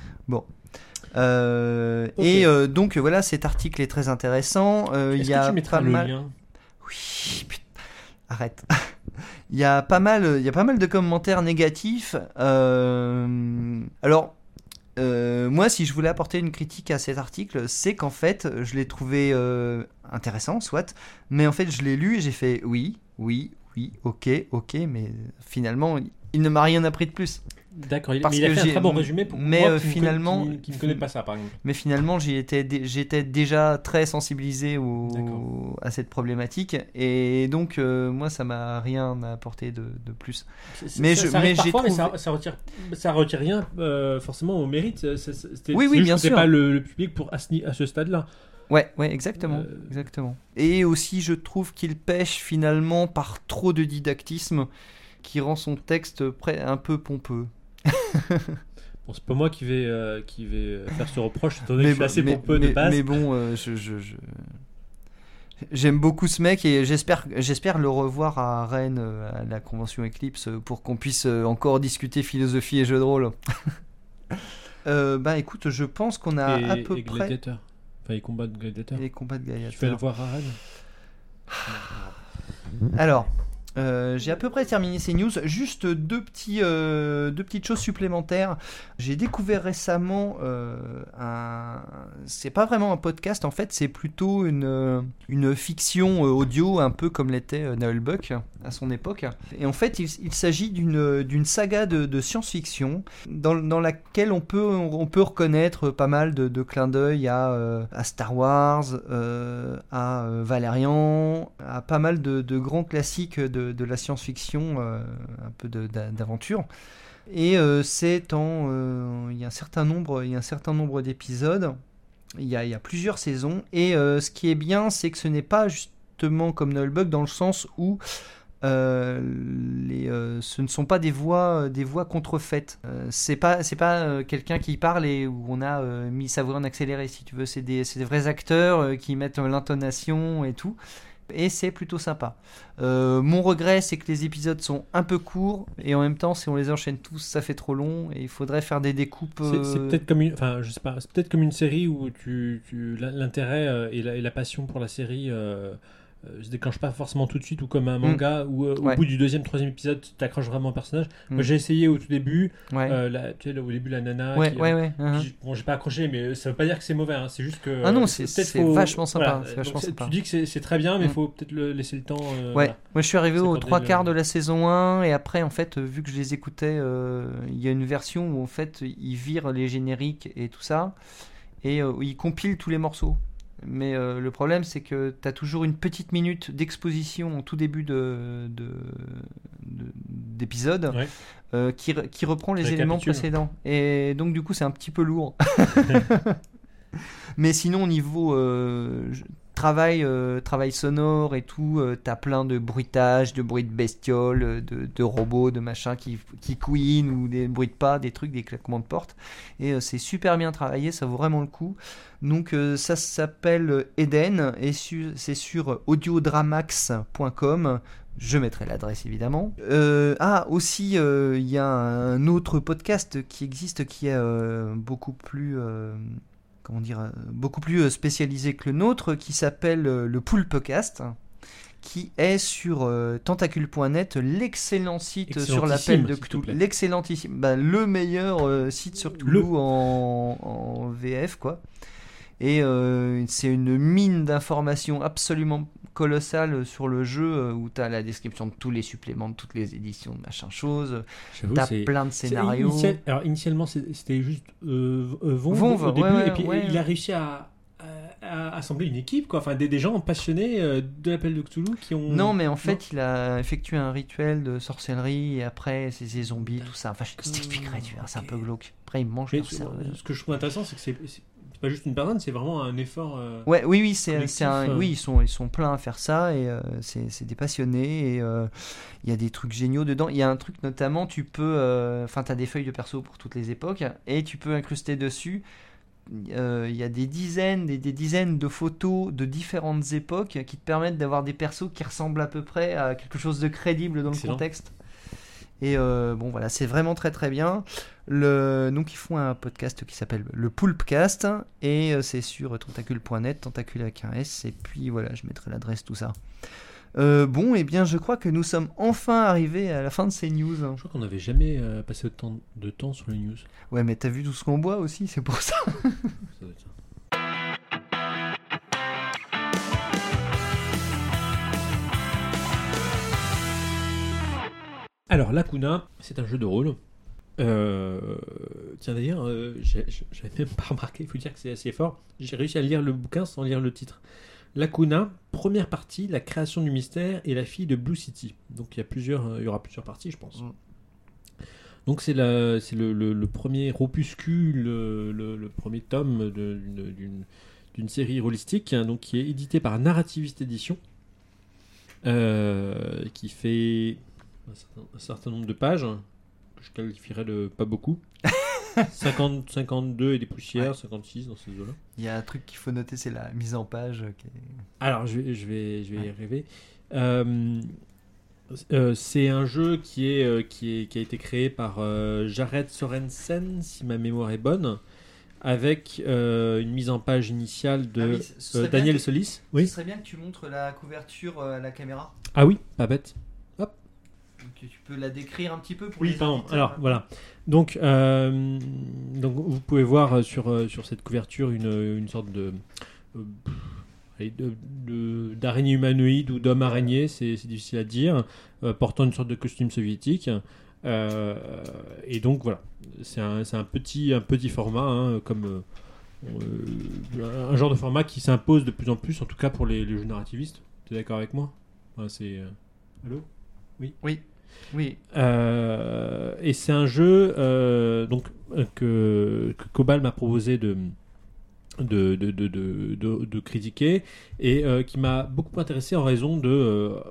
Euh, Ok. Et euh, donc voilà, cet article est très intéressant. Euh, Il Est-ce y que a tu mettras pas le mal. lien? Oui, putain, arrête. Il y a pas mal, il y a pas mal de commentaires négatifs. Euh, Alors, euh, moi, si je voulais apporter une critique à cet article, c'est qu'en fait, je l'ai trouvé euh, intéressant, soit, mais en fait, je l'ai lu et j'ai fait oui, oui, oui, ok, ok, mais finalement, il ne m'a rien appris de plus. D'accord, il, Parce mais il a que fait un j'ai- très bon résumé pour mais, moi euh, qui, finalement- ne, connaît- qui, qui ne connaît pas ça par exemple. Mais finalement, j'y étais dé- j'étais déjà très sensibilisé au- D'accord. à cette problématique, et donc euh, moi, ça m'a rien apporté de, de plus. C'est- Mais ça, je- ça arrive mais j'ai parfois, mais trouvé- ça, ça retire, ça retire rien euh, forcément au mérite. C'est- c'est- C'était, Oui, c'est oui, juste bien que c'est sûr. pas le, le public pour à ce, ni- à ce stade-là. Ouais, ouais, exactement, Euh, exactement. Et aussi, je trouve qu'il pêche finalement par trop de didactisme, qui rend son texte près un peu pompeux. Bon, c'est pas moi qui vais, euh, qui vais euh, faire ce reproche, étant donné que je suis bon- assez mais- pompeux mais- de base. mais bon, euh, je, je- je- j'aime beaucoup ce mec, et j'espère, j'espère le revoir à Rennes euh, à la convention Eclipse, euh, pour qu'on puisse euh, encore discuter philosophie et jeux de rôle. Euh, bah écoute, je pense qu'on a et, à peu et près Gladiator. Enfin, les combats de Gladiator. les combats de Tu vas le gladiateurs. voir à Rennes. Alors, euh, j'ai à peu près terminé ces news. Juste deux, petits, euh, deux petites choses supplémentaires. J'ai découvert récemment euh, un. C'est pas vraiment un podcast, en fait, c'est plutôt une, euh, une fiction euh, audio, un peu comme l'était euh, Noël Buck à son époque. Et en fait, il, il s'agit d'une, d'une saga de, de science-fiction dans, dans laquelle on peut, on peut reconnaître pas mal de, de clins d'œil à, euh, à Star Wars, euh, à euh, Valérian, à pas mal de, de grands classiques de, de la science-fiction, euh, un peu de, d'a- d'aventure. Et euh, c'est en, euh, il y a un certain nombre, il y a un certain nombre d'épisodes. Il y a, il y a plusieurs saisons. Et euh, ce qui est bien, c'est que ce n'est pas justement comme Nullbug dans le sens où euh, les, euh, ce ne sont pas des voix, des voix contrefaites. Euh, c'est pas, c'est pas euh, quelqu'un qui parle et où on a euh, mis sa voix en accéléré, si tu veux. C'est des, c'est des vrais acteurs euh, qui mettent euh, l'intonation et tout. Et c'est plutôt sympa. Euh, mon regret, c'est que les épisodes sont un peu courts et en même temps, si on les enchaîne tous, ça fait trop long et il faudrait faire des découpes. Euh... C'est, c'est peut-être comme une, enfin, je sais pas, c'est peut-être comme une série où tu, tu l'intérêt euh, et, la, et la passion pour la série euh, euh, se déclenche pas forcément tout de suite, ou comme un manga mmh. où euh, ouais. au bout du deuxième, troisième épisode, tu t'accroches vraiment au personnage. Mmh. Moi, j'ai essayé au tout début. Ouais. Euh, la, tu sais, là, au début, la nana. Ouais, qui, ouais, euh, ouais. Uh-huh. Qui, bon, j'ai pas accroché, mais ça veut pas dire que c'est mauvais. Hein, c'est juste que. Ah non, euh, c'est, c'est, c'est faut, vachement sympa. voilà, c'est vachement donc, sympa. Tu dis que c'est, c'est très bien, mais il mmh. faut peut-être le, laisser le temps. Euh, ouais. Voilà. Moi, je suis arrivé aux trois le... quarts de la saison un et après, en fait, vu que je les écoutais, il euh, y a une version où en fait, ils virent les génériques et tout ça et euh, ils compilent tous les morceaux. Mais euh, le problème, c'est que tu as toujours une petite minute d'exposition au tout début de, de, de, d'épisode ouais. euh, qui, qui reprend les éléments précédents. Et donc, du coup, c'est un petit peu lourd. Mais sinon, au niveau euh, travail, euh, travail sonore et tout, euh, tu as plein de bruitages, de bruits de bestioles, de, de robots, de machins qui, qui couinent ou des bruits de pas, des trucs, des claquements de porte. Et euh, c'est super bien travaillé, ça vaut vraiment le coup. Donc euh, ça s'appelle Eden et su- c'est sur audiodramax point com. Je mettrai l'adresse évidemment. Euh, ah, aussi, il euh, y a un autre podcast qui existe qui est euh, beaucoup plus... Euh, comment dire, euh, beaucoup plus spécialisé que le nôtre, qui s'appelle euh, le Poulpecast, qui est sur euh, tentacule point net, l'excellent site sur l'appel de Cthulhu, l'excellentissime, bah, le meilleur euh, site sur Cthulhu en, en V F, quoi. Et euh, c'est une mine d'informations absolument colossale sur le jeu, euh, où tu as la description de tous les suppléments, de toutes les éditions, de machin chose. Tu as plein de scénarios. Initial... Alors initialement, c'était juste euh, Vonve, Vonve au début, ouais, ouais, et puis ouais, il ouais. a réussi à, à, à assembler une équipe, quoi. Enfin, des, des gens passionnés euh, de l'appel de Cthulhu qui ont... Non, mais en fait, non. il a effectué un rituel de sorcellerie, et après, c'est des zombies, tout ça. Enfin, je t'expliquerai, tu vois, c'est un peu glauque. Après, il mange leur cerveau. Ce que je trouve intéressant, c'est que c'est... c'est... C'est pas juste une personne, c'est vraiment un effort. Euh, ouais, oui, oui, c'est, c'est un, euh... oui, ils sont, ils sont pleins à faire ça et euh, c'est, c'est des passionnés et il euh, y a des trucs géniaux dedans. Il y a un truc notamment, tu peux, enfin, euh, t'as des feuilles de perso pour toutes les époques et tu peux incruster dessus. Il euh, y a des dizaines, des, des dizaines de photos de différentes époques qui te permettent d'avoir des persos qui ressemblent à peu près à quelque chose de crédible dans Excellent. Le contexte. Et euh, bon, voilà, c'est vraiment très très bien. Le, donc, ils font un podcast qui s'appelle le Poulpecast et euh, c'est sur tentacule point net, tentacule avec un S. Et puis voilà, je mettrai l'adresse, tout ça. Euh, bon, et eh bien, je crois que nous sommes enfin arrivés à la fin de ces news. Je crois qu'on n'avait jamais euh, passé autant de temps sur les news. Ouais, mais t'as vu tout ce qu'on boit aussi, c'est pour ça. Ça doit être ça. Alors, Lacuna, c'est un jeu de rôle. Euh, tiens, d'ailleurs, euh, j'ai, j'avais même pas remarqué, il faut dire que c'est assez fort. J'ai réussi à lire le bouquin sans lire le titre. Lacuna, première partie, la création du mystère et la fille de Blue City. Donc, il y a plusieurs, euh, il y aura plusieurs parties, je pense. Mm. Donc, c'est, la, c'est le, le, le premier opuscule, le, le, le premier tome de, d'une, d'une, d'une série holistique, hein, donc, qui est édité par Narrativiste Édition, euh, qui fait... Un certain, un certain nombre de pages que je qualifierais de pas beaucoup. cinquante, cinquante-deux et des poussières, ouais. cinquante-six dans ces eaux-là. Il y a un truc qu'il faut noter, c'est la mise en page. Qui est... Alors, je vais, je vais, je vais ouais. y arriver. Euh, euh, c'est un jeu qui, est, euh, qui, est, qui a été créé par euh, Jared Sorensen, si ma mémoire est bonne, avec euh, une mise en page initiale de ah oui, euh, Daniel que, Solis. Oui. Ce serait bien que tu montres la couverture à la caméra. Ah oui, pas bête. Donc, tu peux la décrire un petit peu pour oui, les pardon. auditeurs. Alors voilà. Donc, euh, donc vous pouvez voir sur sur cette couverture une une sorte de, euh, de, de d'araignée humanoïde ou d'homme araignée, c'est c'est difficile à dire, euh, portant une sorte de costume soviétique. Euh, et donc voilà, c'est un c'est un petit un petit format, hein, comme euh, un genre de format qui s'impose de plus en plus, en tout cas pour les, les jeux narrativistes. Tu es d'accord avec moi? Enfin, c'est euh... allô? Oui. Oui. Oui. Euh, et c'est un jeu euh, donc, que, que Cobal m'a proposé de, de, de, de, de, de, de critiquer et euh, qui m'a beaucoup intéressé en raison de, euh,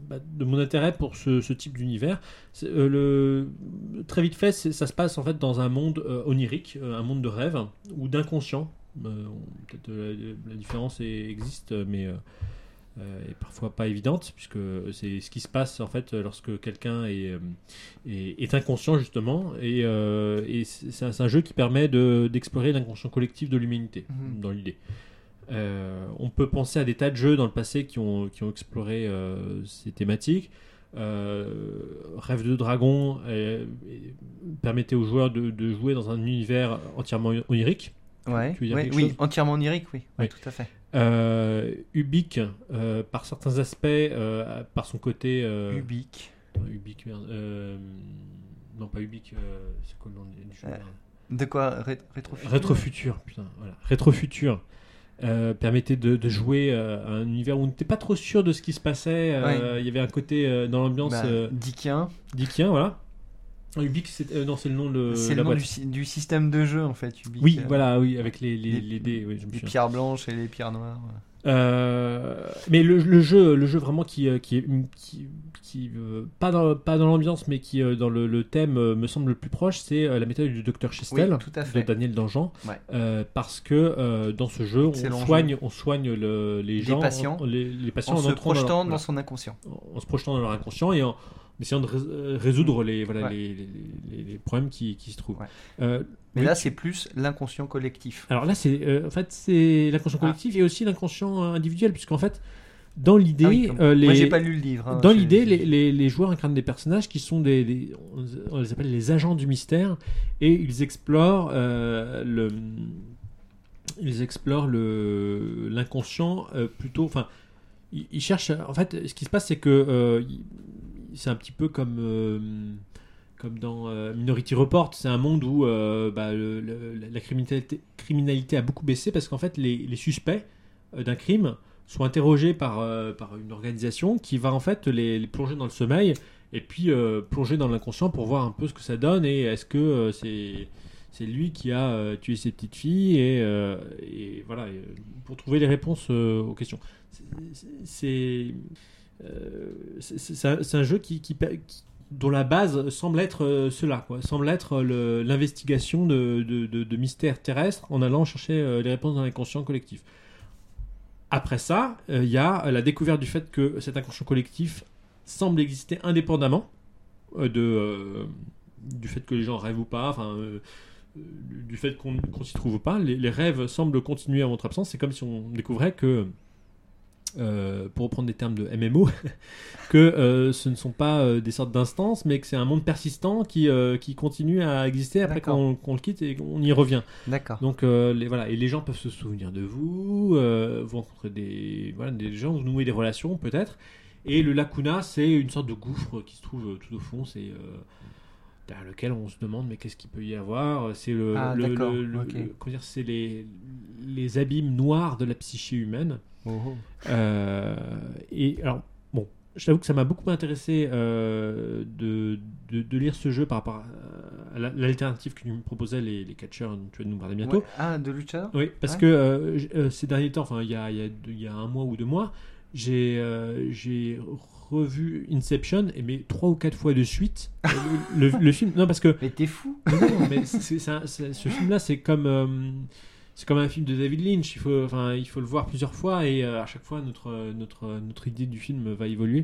bah, de mon intérêt pour ce, ce type d'univers. C'est, euh, le, très vite fait, c'est, ça se passe en fait dans un monde euh, onirique, euh, un monde de rêve ou d'inconscient. Euh, on- peut-être euh, la, la différence est- existe, mais euh, euh, est parfois pas évidente, puisque c'est ce qui se passe en fait lorsque quelqu'un est, euh, est, est inconscient justement, et, euh, et c'est, c'est un, c'est un jeu qui permet de, d'explorer l'inconscient collectif de l'humanité, Mhm. dans l'idée. Euh, on peut penser à des tas de jeux dans le passé qui ont, qui ont exploré euh, ces thématiques. Euh, Rêve de Dragon euh, permettait aux joueurs de, de jouer dans un univers entièrement onirique. Ouais, Tu veux dire ouais, quelque oui, chose entièrement onirique, oui, Oui. oui, tout à fait. Euh, Ubik, euh, par certains aspects, euh, par son côté. Euh, Ubik. Ubik, merde. Euh, non, pas Ubik, euh, c'est quoi le nom du jeu Euh, là De quoi Ré- Rétrofutur Rétrofutur, putain, voilà. Rétrofutur. Euh, permettait de, de jouer euh, à un univers où on n'était pas trop sûr de ce qui se passait. Euh, Il y avait un côté euh, dans l'ambiance Bah, euh, Dickien. Dickien, voilà. Ubik, c'est, euh, non, c'est le nom de C'est la le nom boîte. du, sy- du système de jeu en fait. Ubik, Oui, euh, voilà, oui, avec les, les, les- les dés. Oui, je me Les souviens. pierres blanches et les pierres noires. Euh, mais le, le jeu, le jeu vraiment qui, euh, qui est qui, qui, euh, pas dans pas dans l'ambiance, mais qui euh, dans le, le thème euh, me semble le plus proche, c'est euh, la méthode du docteur Chestel Oui, tout à fait. de Daniel Danjean. Ouais. Euh, parce que euh, dans ce jeu, on Excellent soigne, on soigne le- les Les gens, patients. en, les, les patients En en se entrant dans leur- projetant dans voilà, son inconscient. en se projetant dans leur inconscient et en essayant de rés- euh, résoudre les voilà Ouais. les, les, les- les problèmes qui, qui se trouvent. Ouais. Euh, Mais oui, là, tu- c'est plus l'inconscient collectif. alors là, c'est euh, en fait c'est l'inconscient Ah. collectif et aussi l'inconscient euh, individuel, puisqu'en fait, dans l'idée, Ah oui, comme- euh, les... Moi, j'ai pas lu le livre. hein, dans je- l'idée, je- les, les- les joueurs incarnent des personnages qui sont des, des- on les appelle les agents du mystère, et ils explorent euh, le, ils explorent le l'inconscient euh, plutôt. Enfin, ils, ils cherchent. En fait, ce qui se passe, c'est que euh, ils- c'est un petit peu comme euh, comme dans euh, Minority Report. C'est un monde où euh, bah, le- le- la criminalité, criminalité a beaucoup baissé parce qu'en fait, les, les suspects euh, d'un crime sont interrogés par, euh, par une organisation qui va en fait les, les plonger dans le sommeil et puis euh, plonger dans l'inconscient pour voir un peu ce que ça donne et est-ce que euh, c'est, c'est lui qui a euh, tué ses petites filles et, euh, et voilà, et, euh, pour trouver les réponses euh, aux questions. C'est, c'est, euh, c'est, c'est un, c'est un jeu qui, qui, qui- dont la base semble être euh, cela, quoi. Semble être le, l'investigation de, de, de, de mystères terrestres en allant chercher euh, les réponses dans l'inconscient collectif. Après ça, il euh, y a la découverte du fait que cet inconscient collectif semble exister indépendamment euh, de, euh, du fait que les gens rêvent ou pas, enfin, euh, euh, du fait qu'on, qu'on s'y trouve ou pas. Les, les rêves semblent continuer à votre absence. C'est comme si on découvrait que, euh, pour reprendre des termes de M M O, que euh, ce ne sont pas euh, des sortes d'instances, mais que c'est un monde persistant qui, euh, qui continue à exister après D'accord. qu'on, qu'on le quitte et qu'on y revient. D'accord. Donc euh, les, voilà, et les gens peuvent se souvenir de vous, euh, vous rencontrez des, voilà, des gens, vous nouez des relations peut-être. Et le lacuna, c'est une sorte de gouffre qui se trouve euh, tout au fond, c'est euh, derrière lequel on se demande mais qu'est-ce qu'il peut y avoir. C'est le, Ah, le, d'accord, le- le- ok. le- comment dire, c'est les, les abîmes noirs de la psyché humaine. Oh, oh. Euh, et alors, bon, je t'avoue que ça m'a beaucoup intéressé euh, de, de, de lire ce jeu par rapport à, à la- l'alternative que nous proposaient les, les catcheurs dont tu vas nous parler bientôt. Ouais. Ah, de Lucha. Oui, parce Ouais. que euh, j- euh, ces derniers temps, enfin il y a, il y, a, il y a un mois ou deux mois, j'ai euh, j'ai revu Inception et mais trois ou quatre fois de suite euh, le, le- le film. Non parce que Mais t'es fou. non, non, mais c'est, c'est un- c'est- ce film-là, c'est comme euh, c'est comme un film de David Lynch. Il faut, enfin, il faut le voir plusieurs fois et euh, à chaque fois notre notre notre idée du film va évoluer.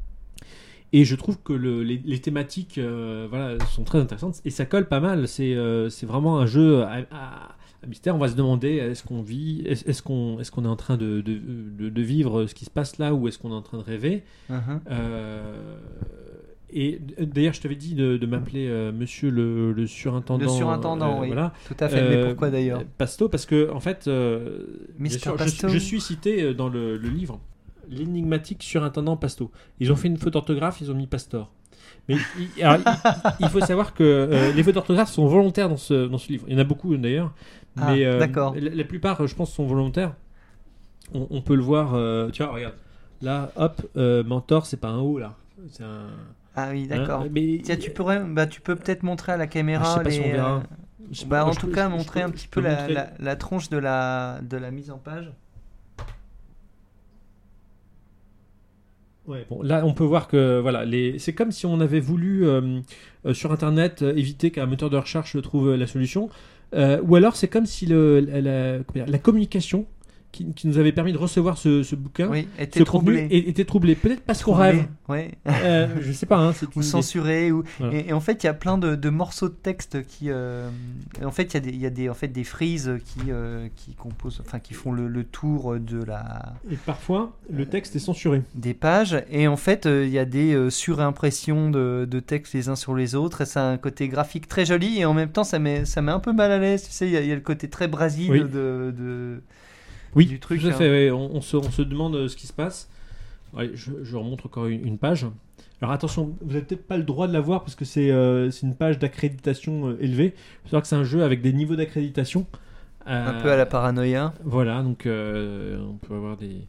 Et je trouve que le, les, les thématiques, euh, voilà, sont très intéressantes et ça colle pas mal. C'est c'est, c'est vraiment un jeu à, à- à mystère. On va se demander est-ce qu'on vit, est-ce, est-ce qu'on est-ce qu'on est en train de, de, de, de vivre ce qui se passe là ou est-ce qu'on est en train de rêver. Mhm. Euh, et d'ailleurs, je t'avais dit de, de m'appeler euh, Monsieur le, le surintendant. Le surintendant, euh, oui. Voilà. Tout à fait. Euh, Mais pourquoi d'ailleurs Pasto, parce que en fait, euh, bien Mister sûr, je, Pasto. je suis cité euh, dans le, le livre l'énigmatique surintendant Pasto. Ils ont fait une faute d'orthographe, ils ont mis Pastor. Mais il, alors, il, il faut savoir que euh, les fautes d'orthographe sont volontaires dans ce, dans ce livre. Il y en a beaucoup d'ailleurs, Ah, mais euh, d'accord. la, la plupart, je pense, sont volontaires. On, on peut le voir. Euh, tu vois, regarde. Là, hop, euh, mentor, c'est pas un O là. C'est un. Ah oui, d'accord. hein, mais Tiens, tu pourrais, bah, tu peux peut-être montrer à la caméra. Ah, je sais pas les, si on verra. euh, Je sais bah, pas, en je tout peux- cas, je- je montrer peux- un je petit peux peu la, montrer. la, la tronche de la, de la mise en page. Ouais, bon, là, on peut voir que voilà, les... c'est comme si on avait voulu euh, euh, sur Internet euh, éviter qu'un moteur de recherche trouve euh, la solution, euh, ou alors c'est comme si le, la, la, comment dire, la communication qui, qui nous avait permis de recevoir ce, ce bouquin, Oui, était ce troublé. contenu, é- était troublé. Peut-être parce qu'on Troublé, rêve. ouais. Euh, je sais pas. Hein, c'est Ou une idée. censuré. Ou... Voilà. Et, et en fait, il y a plein de, de morceaux de texte qui. Euh... En fait, il y a des, il y a des, en fait, des frises qui, euh, qui composent, enfin, qui font le, le tour de la. Et parfois, le texte est censuré. Des pages. Et en fait, euh, il y a des euh, surimpressions de, de textes les uns sur les autres. Et ça a un côté graphique très joli. Et en même temps, ça met, ça met un peu mal à l'aise. Tu sais, il y, a, il y a le côté très Brésil Oui. de. de... Oui, du truc, tout à hein. fait. Ouais. On, on, se, on se demande euh, ce qui se passe. Ouais, je, je remonte encore une, une page. Alors attention, vous n'avez peut-être pas le droit de la voir parce que c'est euh, c'est une page d'accréditation euh, élevée. Il faut savoir que c'est un jeu avec des niveaux d'accréditation. Un Euh, peu à la paranoïa. Voilà, donc euh, on peut avoir des...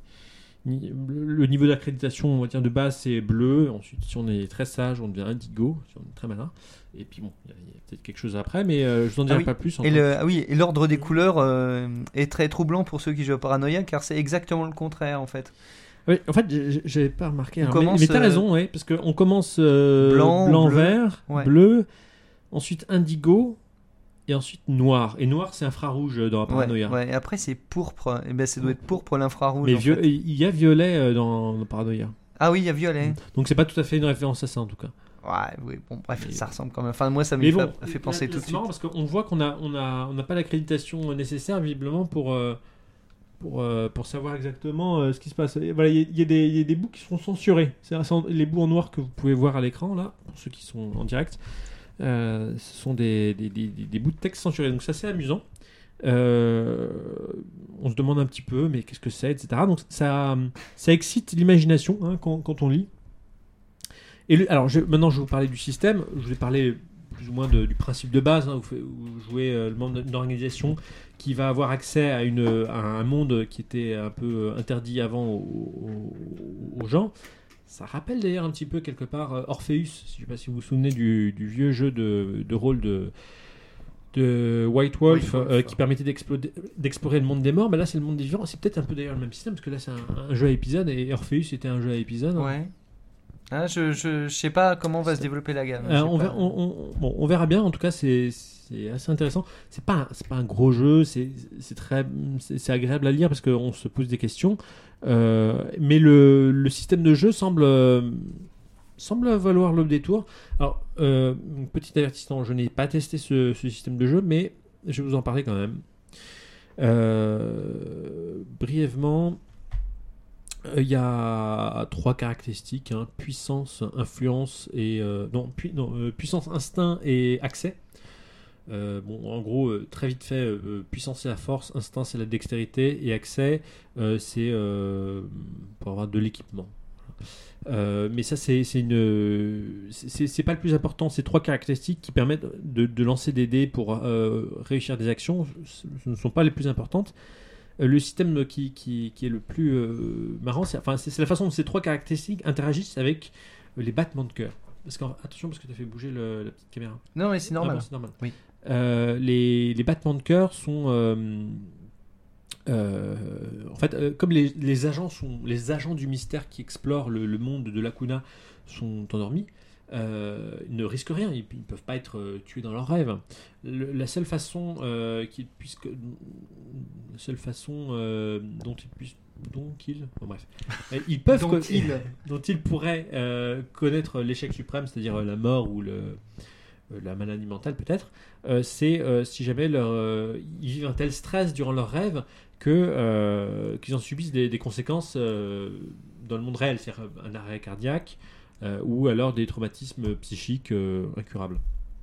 Le niveau d'accréditation, on va dire de base, c'est bleu. Ensuite, si on est très sage, on devient indigo. Si on est très malin. Et puis bon, il y a, il y a peut-être quelque chose après, mais euh, je vous en dirai Ah oui. pas plus. Et, le, ah oui, et l'ordre des couleurs euh, est très troublant pour ceux qui jouent à Paranoia, car c'est exactement le contraire en fait. Oui, en fait, j'ai- j'avais pas remarqué. On hein, commence, mais mais t'as euh, raison, ouais, parce qu'on commence euh, blanc, blanc, bleu. vert, Ouais. bleu, ensuite indigo, et ensuite noir. Et noir, c'est infrarouge dans la Ouais, Paranoia. ouais. Et après c'est pourpre. Et ben ça doit être pourpre l'infrarouge. Mais en vieux- fait. il y a violet euh, dans, dans Paranoia. Ah oui, il y a violet. Donc c'est pas tout à fait une référence à ça en tout cas. Ouais, oui, bon, bref, Mais- ça ressemble quand même. Enfin, moi ça Mais m'y bon, fait, fait penser là, tout là, de c'est marrant suite. parce qu'on voit qu'on a, on a, on n'a pas l'accréditation nécessaire visiblement pour, euh, pour, euh, pour savoir exactement euh, ce qui se passe. Et voilà, il y, a- il y a des- il y a des bouts qui sont censurés. C'est les bouts en noir que vous pouvez voir à l'écran là, pour ceux qui sont en direct. Euh, ce sont des, des, des, des- des bouts de texte censurés. Donc c'est assez amusant. Euh, on se demande un petit peu, mais qu'est-ce que c'est, et cetera. Donc ça, ça excite l'imagination hein, quand, quand on lit. Et le- alors je, maintenant je vais vous parler du système. Je vous ai parlé plus ou moins de- du principe de base. Hein, vous, faites- vous jouez euh, le membre d'une organisation qui va avoir accès à, une, à un monde qui était un peu interdit avant aux, aux- aux gens. Ça rappelle d'ailleurs un petit peu quelque part euh, Orpheus. Je ne sais pas si vous vous souvenez du, du vieux jeu de, de rôle de, de White Wolf, White Wolf, euh, qui permettait d'explo- d'explorer le monde des morts. Mais là c'est le monde des vivants. C'est peut-être un peu d'ailleurs le même système parce que là c'est un, un jeu à épisode et Orpheus était un jeu à épisode. Ouais. Ah, je, je, je sais pas comment va se développer la gamme. Euh, J'ai on, pas- verra, on, on- bon, on verra bien. En tout cas, c'est c'est assez intéressant. C'est pas un- c'est pas un gros jeu. C'est c'est très c'est c'est agréable à lire parce qu'on se pose des questions. Euh, mais le, le système de jeu semble euh, semble valoir le détour. Alors, euh, petit avertissement, je n'ai pas testé ce, ce système de jeu, mais je vais vous en parler quand même. Euh, brièvement. Il y a trois caractéristiques hein, puissance, influence et euh, non, pu- non, euh, puissance, instinct et accès. Euh, bon, en gros, euh, très vite fait, euh, puissance c'est la force, instinct c'est la dextérité et accès euh, c'est euh, pour avoir de l'équipement. Euh, mais ça c'est c'est une c'est c'est pas le plus important. Ces trois caractéristiques qui permettent de, de lancer des dés pour euh, réussir des actions, ce ce ne sont pas les plus importantes. Euh, Le système qui, qui, qui est le plus euh, marrant, c'est enfin, c'est- c'est la façon dont ces trois caractéristiques interagissent avec euh, les battements de cœur. Parce que, attention, parce que tu as fait bouger le- la petite caméra. Non, mais c'est normal. Ah bon, c'est normal. Oui. Euh, les, les battements de cœur sont. euh, euh, en fait, euh, comme les, les agents sont les agents du mystère qui explorent le, le monde de Lacuna sont endormis, euh, ils ne risquent rien, ils ne peuvent pas être euh, tués dans leurs rêves. Le- la seule façon euh, qu'ils puissent, que- la seule façon euh, dont ils puissent, dont ils, bon, bref, Euh, ils peuvent, Dont co- ils. dont ils pourraient euh, connaître l'échec suprême, c'est-à-dire euh, la mort ou le euh, la maladie mentale peut-être, euh, c'est euh, si jamais leur, euh, ils vivent un tel stress durant leur rêve que euh, qu'ils en subissent des, des conséquences euh, dans le monde réel, c'est-à-dire un arrêt cardiaque euh, ou alors des traumatismes psychiques euh, incurables.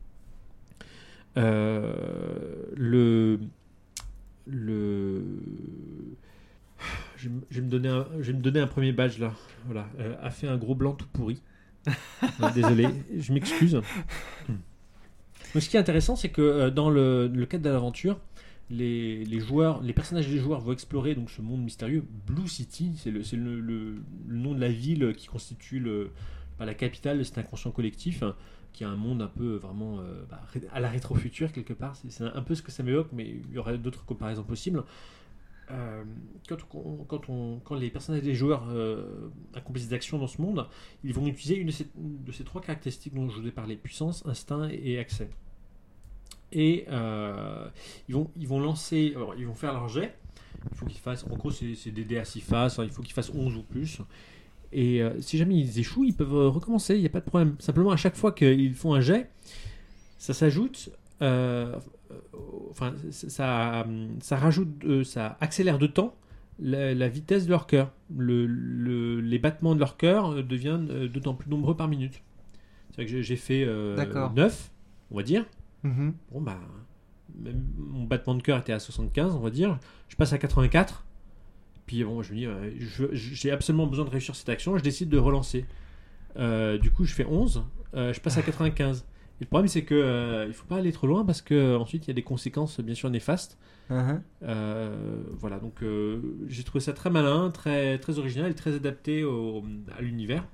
Euh, le le je, vais me- je vais me donner un, je vais me donner un premier badge là, voilà, euh, a fait un gros blanc tout pourri. Euh, désolé, je m'excuse. Donc, ce qui est intéressant, c'est que euh, dans le, le cadre de l'aventure, les, les joueurs, les personnages des joueurs vont explorer donc ce monde mystérieux. Blue City, c'est le, c'est le, le- le nom de la ville qui constitue le, bah, la capitale de cet inconscient collectif, hein, qui a un monde un peu vraiment euh, bah, ré- à la rétro-future quelque part. C'est, c'est un peu ce que ça m'évoque, mais il y aurait d'autres comparaisons possibles. euh, quand, on, quand, on, quand les personnages des joueurs euh, accomplissent des actions dans ce monde, ils vont utiliser une de ces, de ces trois caractéristiques dont je vous ai parlé, puissance, instinct et accès. Et euh, ils, vont, ils vont lancer, alors, ils vont faire leur jet. Il faut qu'ils fassent, en gros c'est, c'est des dés à six faces, hein, il faut qu'ils fassent onze ou plus. Et euh, si jamais ils échouent, ils peuvent euh, recommencer, il n'y a pas de problème. Simplement, à chaque fois qu'ils font un jet, ça s'ajoute, euh, euh, enfin, ça, ça rajoute, euh, ça accélère de temps la, la vitesse de leur cœur. Le, le, les battements de leur cœur deviennent euh, d'autant plus nombreux par minute. C'est vrai que j'ai, j'ai fait euh, neuf, on va dire. Mm-hmm. Bon, bah, même mon battement de cœur était à soixante-quinze, on va dire. Je passe à quatre-vingt-quatre. Puis bon, je me dis, euh, je, j'ai absolument besoin de réussir cette action, je décide de relancer. Euh, du coup, je fais onze, euh, je passe à quatre-vingt-quinze. Et le problème, c'est que euh, il faut pas aller trop loin parce que ensuite il y a des conséquences bien sûr néfastes. Uh-huh. Euh, voilà, donc euh, j'ai trouvé ça très malin, très très original et très adapté au, à l'univers.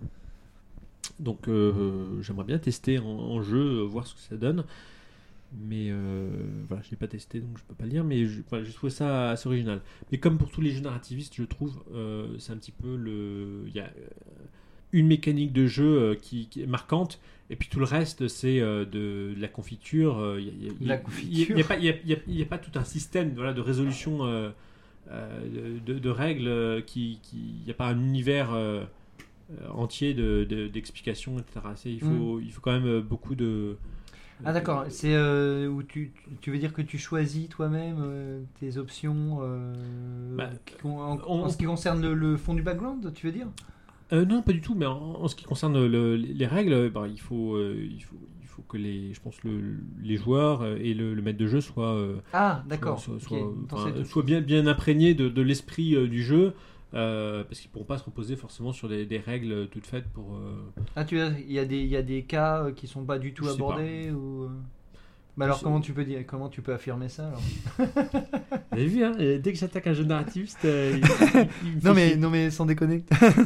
Donc euh, j'aimerais bien tester en, en jeu, euh, voir ce que ça donne. Mais euh, voilà, je l'ai pas testé donc je peux pas le dire, mais je, voilà, j'ai trouvé ça assez original. Mais comme pour tous les jeux narrativistes, je trouve, euh, c'est un petit peu le, il y a une mécanique de jeu euh, qui, qui est marquante, et puis tout le reste c'est euh, de, de la confiture. Il euh, y, y, y, y, y a pas, il y a, y a, y a pas tout un système, voilà, de résolution euh, euh, de, de règles qui, qui, il y a pas un univers euh, entier de, de, d'explications, et cetera. C'est, il faut, mm. il faut quand même beaucoup de Ah d'accord, c'est euh, où tu, tu veux dire que tu choisis toi-même euh, tes options euh, bah, en, en, on, en ce qui concerne le, le fond du background, tu veux dire euh, Non, pas du tout, mais en, en ce qui concerne le, les règles, bah, il, faut, euh, il, faut, il faut que les, je pense le, les joueurs et le, le maître de jeu soient, euh, ah, d'accord. soient, soient, okay. enfin, soient bien, bien imprégnés de, de l'esprit euh, du jeu. Euh, parce qu'ils ne pourront pas se reposer forcément sur des, des règles toutes faites pour... Euh... Ah, tu vois, il y a des, il y a des cas qui ne sont pas du tout je abordés ou... Bah alors comment tu, peux dire, comment tu peux affirmer ça alors Vous avez vu, hein, dès que j'attaque un jeu narrativiste... Euh, il, il, il non, mais, non mais sans déconner.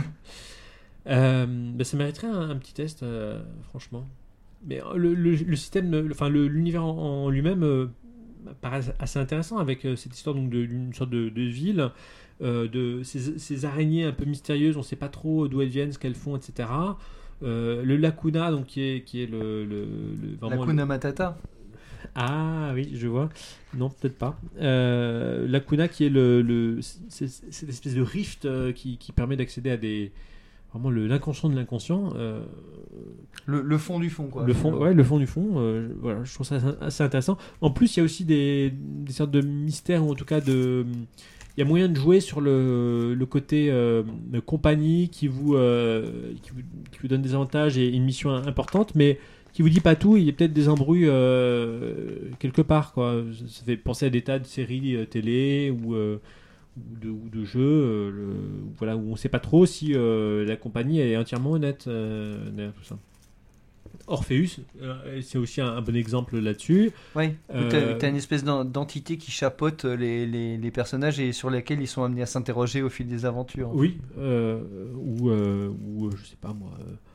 euh, bah, ça mériterait un, un petit test, euh, franchement. Mais le, le, le système, le, enfin, le, l'univers en, en lui-même euh, paraît assez intéressant avec euh, cette histoire donc, de, d'une sorte de, de ville... Euh, de ces, ces araignées un peu mystérieuses, on ne sait pas trop d'où elles viennent, ce qu'elles font, et cetera. Euh, le Lacuna, donc qui est qui est le, le, le vraiment Lacuna le... Matata. Ah oui, je vois. Non, peut-être pas. Euh, Lacuna, qui est le, le c'est, c'est cette espèce de rift euh, qui, qui permet d'accéder à des vraiment le, l'inconscient de l'inconscient. Euh... Le, le fond du fond, quoi. Le fond, ouais, le fond du fond. Euh, voilà, je trouve ça assez intéressant. En plus, il y a aussi des, des sortes de mystères ou en tout cas de il y a moyen de jouer sur le, le côté euh, compagnie qui vous, euh, qui vous qui vous donne des avantages et une mission importante, mais qui vous dit pas tout. Il y a peut-être des embrouilles euh, quelque part, quoi. Ça fait penser à des tas de séries euh, télé ou, euh, ou, de, ou de jeux, euh, le, voilà, où on sait pas trop si euh, la compagnie est entièrement honnête euh, derrière tout ça. Orpheus, euh, c'est aussi un, un bon exemple là-dessus. Oui, euh, tu as une espèce d'entité qui chapeaute les, les, les personnages et sur lesquels ils sont amenés à s'interroger au fil des aventures. Oui, euh, ou, euh, ou je sais pas moi.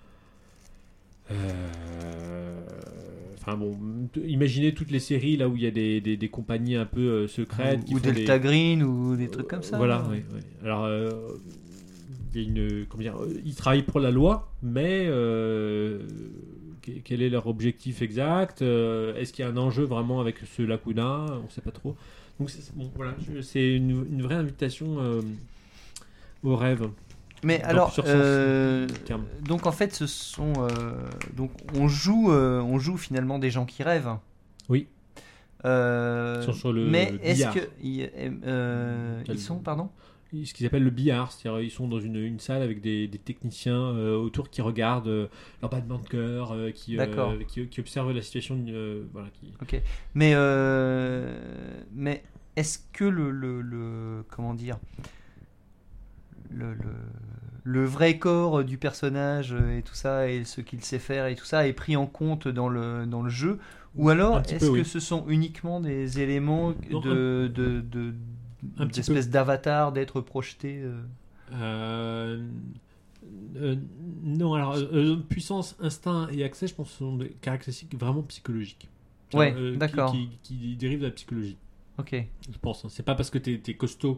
Euh, enfin bon, imaginez toutes les séries là où il y a des, des, des compagnies un peu euh, secrètes. Ou, ou Delta des... Green ou des trucs comme ça. Voilà, oui. oui. Alors. Euh, il y a une, comment dire, ils travaillent pour la loi, mais euh, quel est leur objectif exact? euh, Est-ce qu'il y a un enjeu vraiment avec ce Lacuna? On ne sait pas trop. Donc c'est, bon, voilà, c'est une, une vraie invitation euh, au rêve. Mais alors, euh, donc en fait, ce sont euh, donc on joue, euh, on joue finalement des gens qui rêvent. Oui. Euh, ils sont sur le mais le est-ce billard. que ils, euh, ils sont, pardon? Ce qu'ils appellent le billard, c'est-à-dire ils sont dans une, une salle avec des, des techniciens euh, autour qui regardent euh, leur battement de cœur, euh, qui, euh, qui, qui observent la situation. Euh, voilà, qui... Ok. Mais euh, mais est-ce que le, le, le comment dire le, le le vrai corps du personnage et tout ça et ce qu'il sait faire et tout ça est pris en compte dans le dans le jeu, ou alors est-ce peu, que oui. ce sont uniquement des éléments non, de, de, de un petit espèce peu. d'avatar, d'être projeté euh... Euh, euh, non, alors euh, puissance, instinct et accès, je pense que ce sont des caractéristiques vraiment psychologiques. Ouais, euh, d'accord. Qui, qui, qui dérivent de la psychologie. Ok. Je pense. Hein. C'est pas parce que t'es, t'es costaud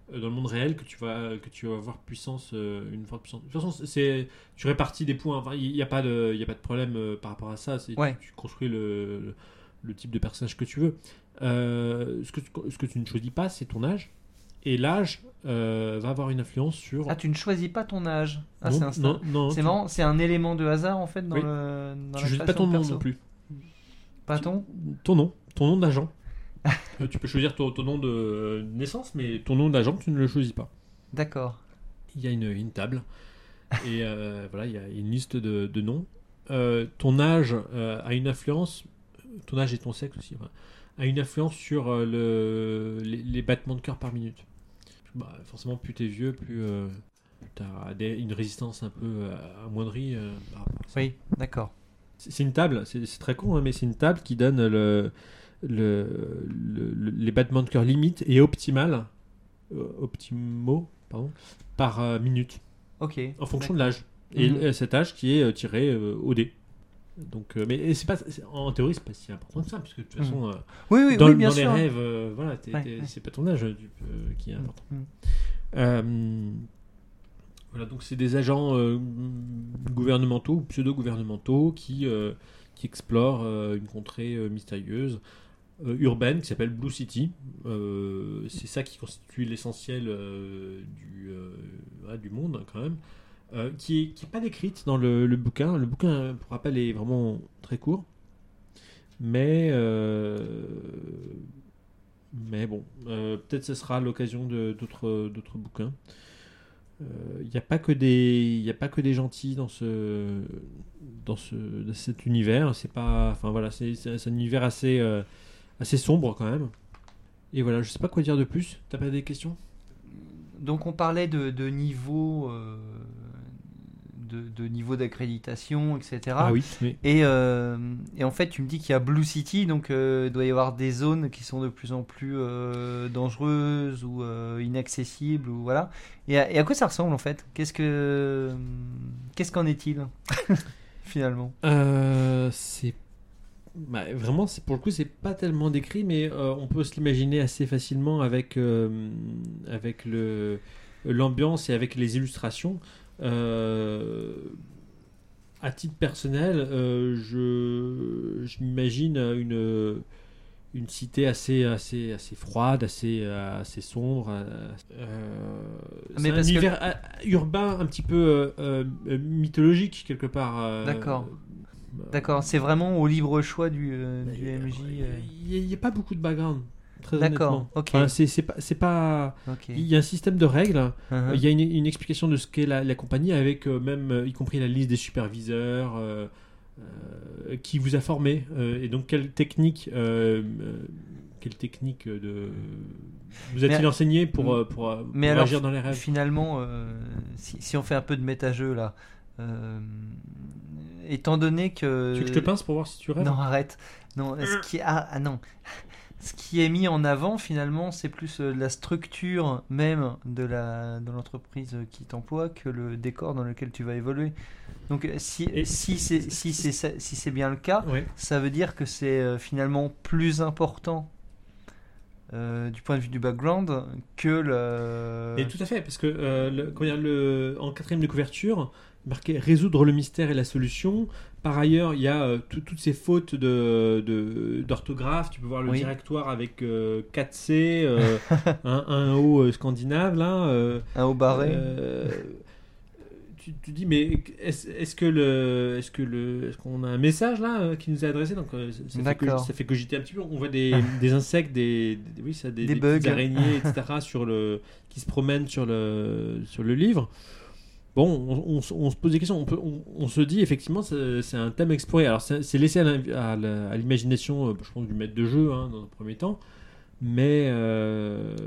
euh, dans le monde réel que tu vas, que tu vas avoir puissance, euh, une forte puissance. De toute façon, c'est, tu répartis des points. Enfin, il n'y a pas de, il y a pas de problème euh, par rapport à ça. C'est, Ouais. tu, tu construis le, le, le type de personnage que tu veux. Euh, ce, que, ce que tu ne choisis pas, c'est ton âge. Et l'âge euh, va avoir une influence sur. Ah, tu ne choisis pas ton âge. Ah, non, c'est instant. non, non, C'est tu, marrant, c'est un élément de hasard en fait dans Oui. le. Dans tu la choisis pas création ton de nom perso. non plus. Pas ton. Ton nom, ton nom d'agent. Euh, tu peux choisir ton, ton nom de naissance, mais ton nom d'agent, tu ne le choisis pas. D'accord. Il y a une, une table et euh, voilà, il y a une liste de, de noms. Euh, ton âge euh, a une influence, ton âge et ton sexe aussi, enfin, a une influence sur euh, le, les, les battements de cœur par minute. Bah, forcément, plus t'es vieux, plus euh, tu as une résistance un peu euh, amoindrie. Euh, par rapport à ça. Oui, d'accord. C'est, c'est une table, c'est, c'est très con, hein, mais c'est une table qui donne le, le, le, le- les battements de cœur limite et optimal, euh, optimaux, pardon, par euh, minute, Ok. en fonction d'accord. de l'âge. Et Mhm. euh, cet âge qui est euh, tiré euh, au dé. Donc, euh, mais et c'est pas, c'est- en théorie, c'est pas si important que ça, parce que de toute Mhm. façon, euh, Oui, oui, dans, oui, bien dans les sûr. rêves, euh, voilà, t'es- Ouais, t'es- ouais. c'est pas ton âge euh, du- euh, qui est important. Mhm. Euh, voilà, donc c'est des agents euh, gouvernementaux ou pseudo-gouvernementaux qui, euh, qui explorent euh, une contrée euh, mystérieuse, euh, urbaine, qui s'appelle Blue City. Euh, c'est ça qui constitue l'essentiel euh, du, euh, ouais, du monde, quand même, euh, qui n'est qui est pas décrite dans le, le bouquin. Le bouquin, pour rappel, est vraiment très court. Mais, euh, mais bon, euh, peut-être ce sera l'occasion de, d'autres, d'autres bouquins. Il n'y a pas que des, il a pas que des gentils dans ce, dans ce, dans cet univers. C'est pas, enfin voilà, c'est, c'est, c'est un univers assez, euh, assez sombre quand même. Et voilà, je sais pas quoi dire de plus. T'as pas des questions? Donc on parlait de, de niveau, euh, de, de niveau d'accréditation, et cetera. Ah oui, oui. Et, euh, et en fait, tu me dis qu'il y a Blue City, donc euh, il doit y avoir des zones qui sont de plus en plus euh, dangereuses ou euh, inaccessibles, ou voilà. Et à, et à quoi ça ressemble en fait? Qu'est-ce que, qu'est-ce qu'en est-il finalement? Euh, c'est bah, vraiment, c'est, pour le coup, c'est pas tellement décrit, mais euh, on peut se l'imaginer assez facilement avec, euh, avec le, l'ambiance et avec les illustrations. Euh, à titre personnel, euh, je, je m'imagine une, une cité assez, assez, assez froide, assez, euh, assez sombre. Euh, Mais c'est un parce que- univers euh, urbain un petit peu euh, euh, mythologique, quelque part. euh, D'accord. euh, D'accord, c'est vraiment au libre choix du, euh, du M J. euh. Il n'y a pas beaucoup de background, très D'accord, honnêtement. ok. Enfin, c'est, c'est pas, c'est pas... Ok. Il y a un système de règles, Mhm. il y a une, une explication de ce qu'est la, la compagnie, avec euh, même, euh, y compris la liste des superviseurs, euh, euh, qui vous a formé, euh, et donc quelle technique, euh, euh, quelle technique de... vous a-t-il Mais- enseigné pour, euh, pour, euh, Mais pour alors, agir dans les rêves? finalement, euh, si, si on fait un peu de méta-jeu là, euh, étant donné que. Tu veux que je te pince pour voir si tu rêves? Non, arrête. Non, ce qui ah, ah non. Ce qui est mis en avant finalement, c'est plus euh, la structure même de la de l'entreprise qui t'emploie que le décor dans lequel tu vas évoluer. Donc euh, si Et- si c'est si c'est ça- si c'est bien le cas, Ouais. ça veut dire que c'est euh, finalement plus important euh, du point de vue du background que le. Et tout à fait, parce que euh, le, comment dire, le, en quatrième de couverture, marqué résoudre le mystère et la solution. Par ailleurs, il y a euh, tout- toutes ces fautes de, de- d'orthographe. Tu peux voir le Oui. directoire avec euh, quatre C, euh, un, un O euh, scandinave là. euh, Un haut barré. euh, tu, tu dis mais est-ce, est-ce que le, est-ce que le, est-ce qu'on a un message là euh, qui nous est adressé? Donc euh, ça, fait D'accord. cogiter, ça fait cogiter un petit peu. On voit des, des insectes, des, des- oui ça, des, Des des petites bugs. araignées, et cetera sur le, qui se promènent sur le, sur le livre. Bon, on, on- on se pose des questions. On, peut, on, on se dit effectivement c'est, c'est un thème exploré. Alors c'est, c'est laissé à, l'in- à la- à l'imagination, euh, je pense, du maître de jeu hein, dans un premier temps. Mais euh,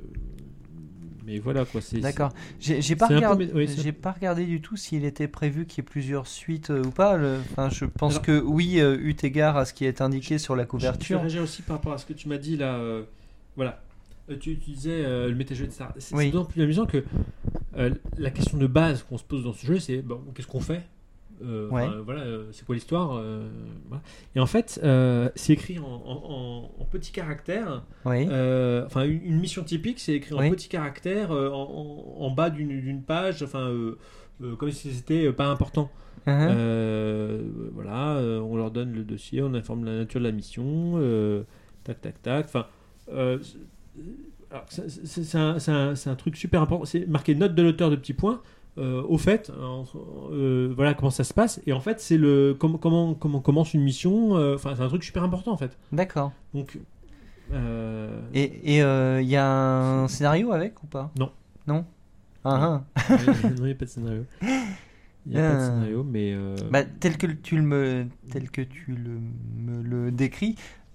mais voilà quoi. C'est, D'accord. J'ai j'ai pas c'est un peu regardé. mé- oui, c'est- J'ai pas regardé du tout s'il était prévu qu'il y ait plusieurs suites euh, ou pas. le- Enfin, je pense Alors- que oui, euh, eu égard à ce qui est indiqué sur la Je- Je couverture. vais réagir aussi par rapport à ce que tu m'as dit là. euh, voilà. Euh, Tu, tu disais euh, le méta-jeu, et cetera. C'est, Oui. c'est d'autant plus amusant que euh, la question de base qu'on se pose dans ce jeu, c'est bon, qu'est-ce qu'on fait Euh, Ouais. enfin, voilà, euh, c'est quoi l'histoire euh, voilà. Et en fait, euh, c'est écrit en, en- en- en petits caractères. Oui. Euh, Enfin, une, une mission typique, c'est écrit en Oui. petits caractères euh, en, en- en bas d'une d'une page, enfin, euh, euh, comme si c'était euh, pas important. Uh-huh. Euh, voilà, euh, on leur donne le dossier, on informe la nature de la mission, euh, tac, tac, tac. Enfin, euh, c'est- alors, c'est c'est- c'est un, c'est un- c'est un truc super important. C'est marqué note de l'auteur de petits points. Euh, au fait, euh, euh, voilà comment ça se passe. Et en fait, c'est le comment comment comment commence une mission. euh, Enfin, c'est un truc super important en fait. D'accord. Donc, euh, Et il et, euh, y a un scénario avec ou pas? Non. Non. Ah, ah. non, il n'y a pas de scénario. Il n'y a pas de Ah. scénario, mais euh, Bah, tel que tu le me tel que tu le me le décris,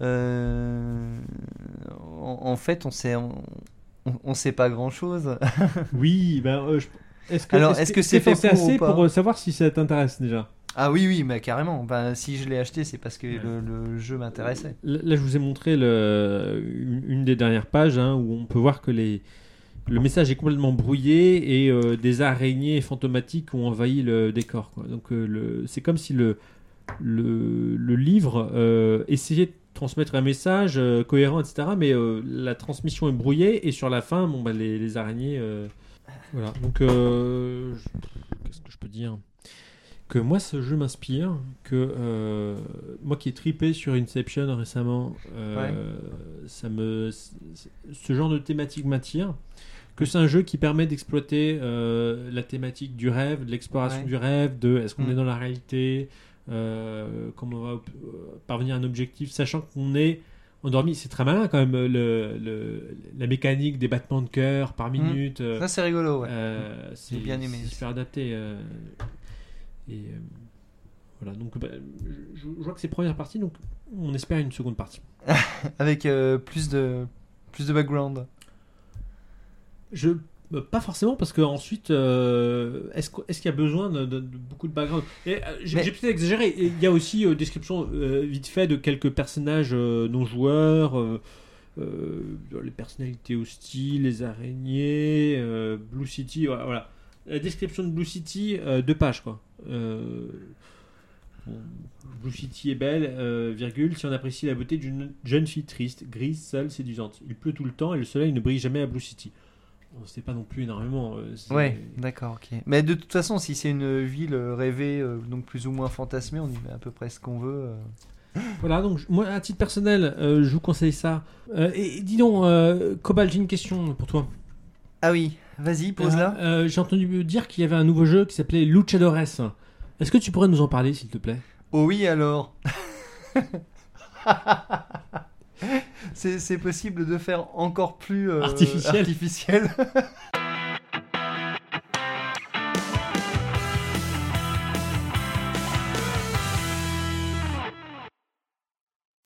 euh, en, en fait, on sait on, on- on sait pas grand chose. oui. Ben, euh, je- est-ce que Alors, est-ce, est-ce que, que c'est est-ce que fait t'en sais pour ou assez pas pour euh, savoir si ça t'intéresse déjà? Ah oui, oui, mais carrément. Bah, si je l'ai acheté, c'est parce que Ouais. le, le jeu m'intéressait. Là, là, je vous ai montré le, une, une des dernières pages hein, où on peut voir que les, le message est complètement brouillé et euh, des araignées fantomatiques ont envahi le décor. Quoi. Donc euh, le, c'est comme si le, le, le livre euh, essayait de transmettre un message euh, cohérent, et cetera. Mais euh, la transmission est brouillée et sur la fin, bon, bah, les, les araignées... euh, voilà. Donc, euh, je- qu'est-ce que je peux dire? Que moi ce jeu m'inspire, que euh, moi qui ai tripé sur Inception récemment, euh, ça me, ce genre de thématique m'attire, que c'est un jeu qui permet d'exploiter euh, la thématique du rêve, de l'exploration Ouais. du rêve, de est-ce qu'on Mm. est dans la réalité, euh, comment on va op- euh, parvenir à un objectif, sachant qu'on est endormi. C'est très malin quand même, le, le- la mécanique des battements de cœur par minute. euh, Ça, c'est rigolo, ouais. euh, c'est J'ai bien aimé c'est aussi. super adapté. euh, et euh, voilà, donc bah, je, je vois que c'est première partie, donc on espère une seconde partie. Avec euh, plus de plus de background. Je bah, pas forcément parce que ensuite, euh, est-ce qu'- est-ce qu'il y a besoin de, de- de beaucoup de background? Et, euh, J'ai Mais- j'ai peut-être exagéré. Et il y a aussi euh, description euh, vite fait de quelques personnages euh, non joueurs. euh, euh, les personnalités hostiles, les araignées, euh, Blue City, voilà, voilà. La description de Blue City, euh, deux pages quoi. Euh, bon, Blue City est belle, euh, virgule, si on apprécie la beauté d'une jeune fille triste, grise, seule, séduisante. Il pleut tout le temps et le soleil ne brille jamais à Blue City. Bon, c'est pas non plus énormément. euh, c'est- Ouais, d'accord, ok. Mais de toute façon, si c'est une ville euh, rêvée, euh, donc plus ou moins fantasmée, on y met à peu près ce qu'on veut. euh. Voilà, donc je- moi, à titre personnel, euh, je vous conseille ça. Euh, et, et dis donc, euh, Cobalt, j'ai une question pour toi. Ah oui, vas-y, pose-la. Euh, euh, j'ai entendu dire qu'il y avait un nouveau jeu qui s'appelait Luchadores. Est-ce que tu pourrais nous en parler, s'il te plaît? Oh oui, alors. c'est, c'est possible de faire encore plus euh, Artificiel. artificiel.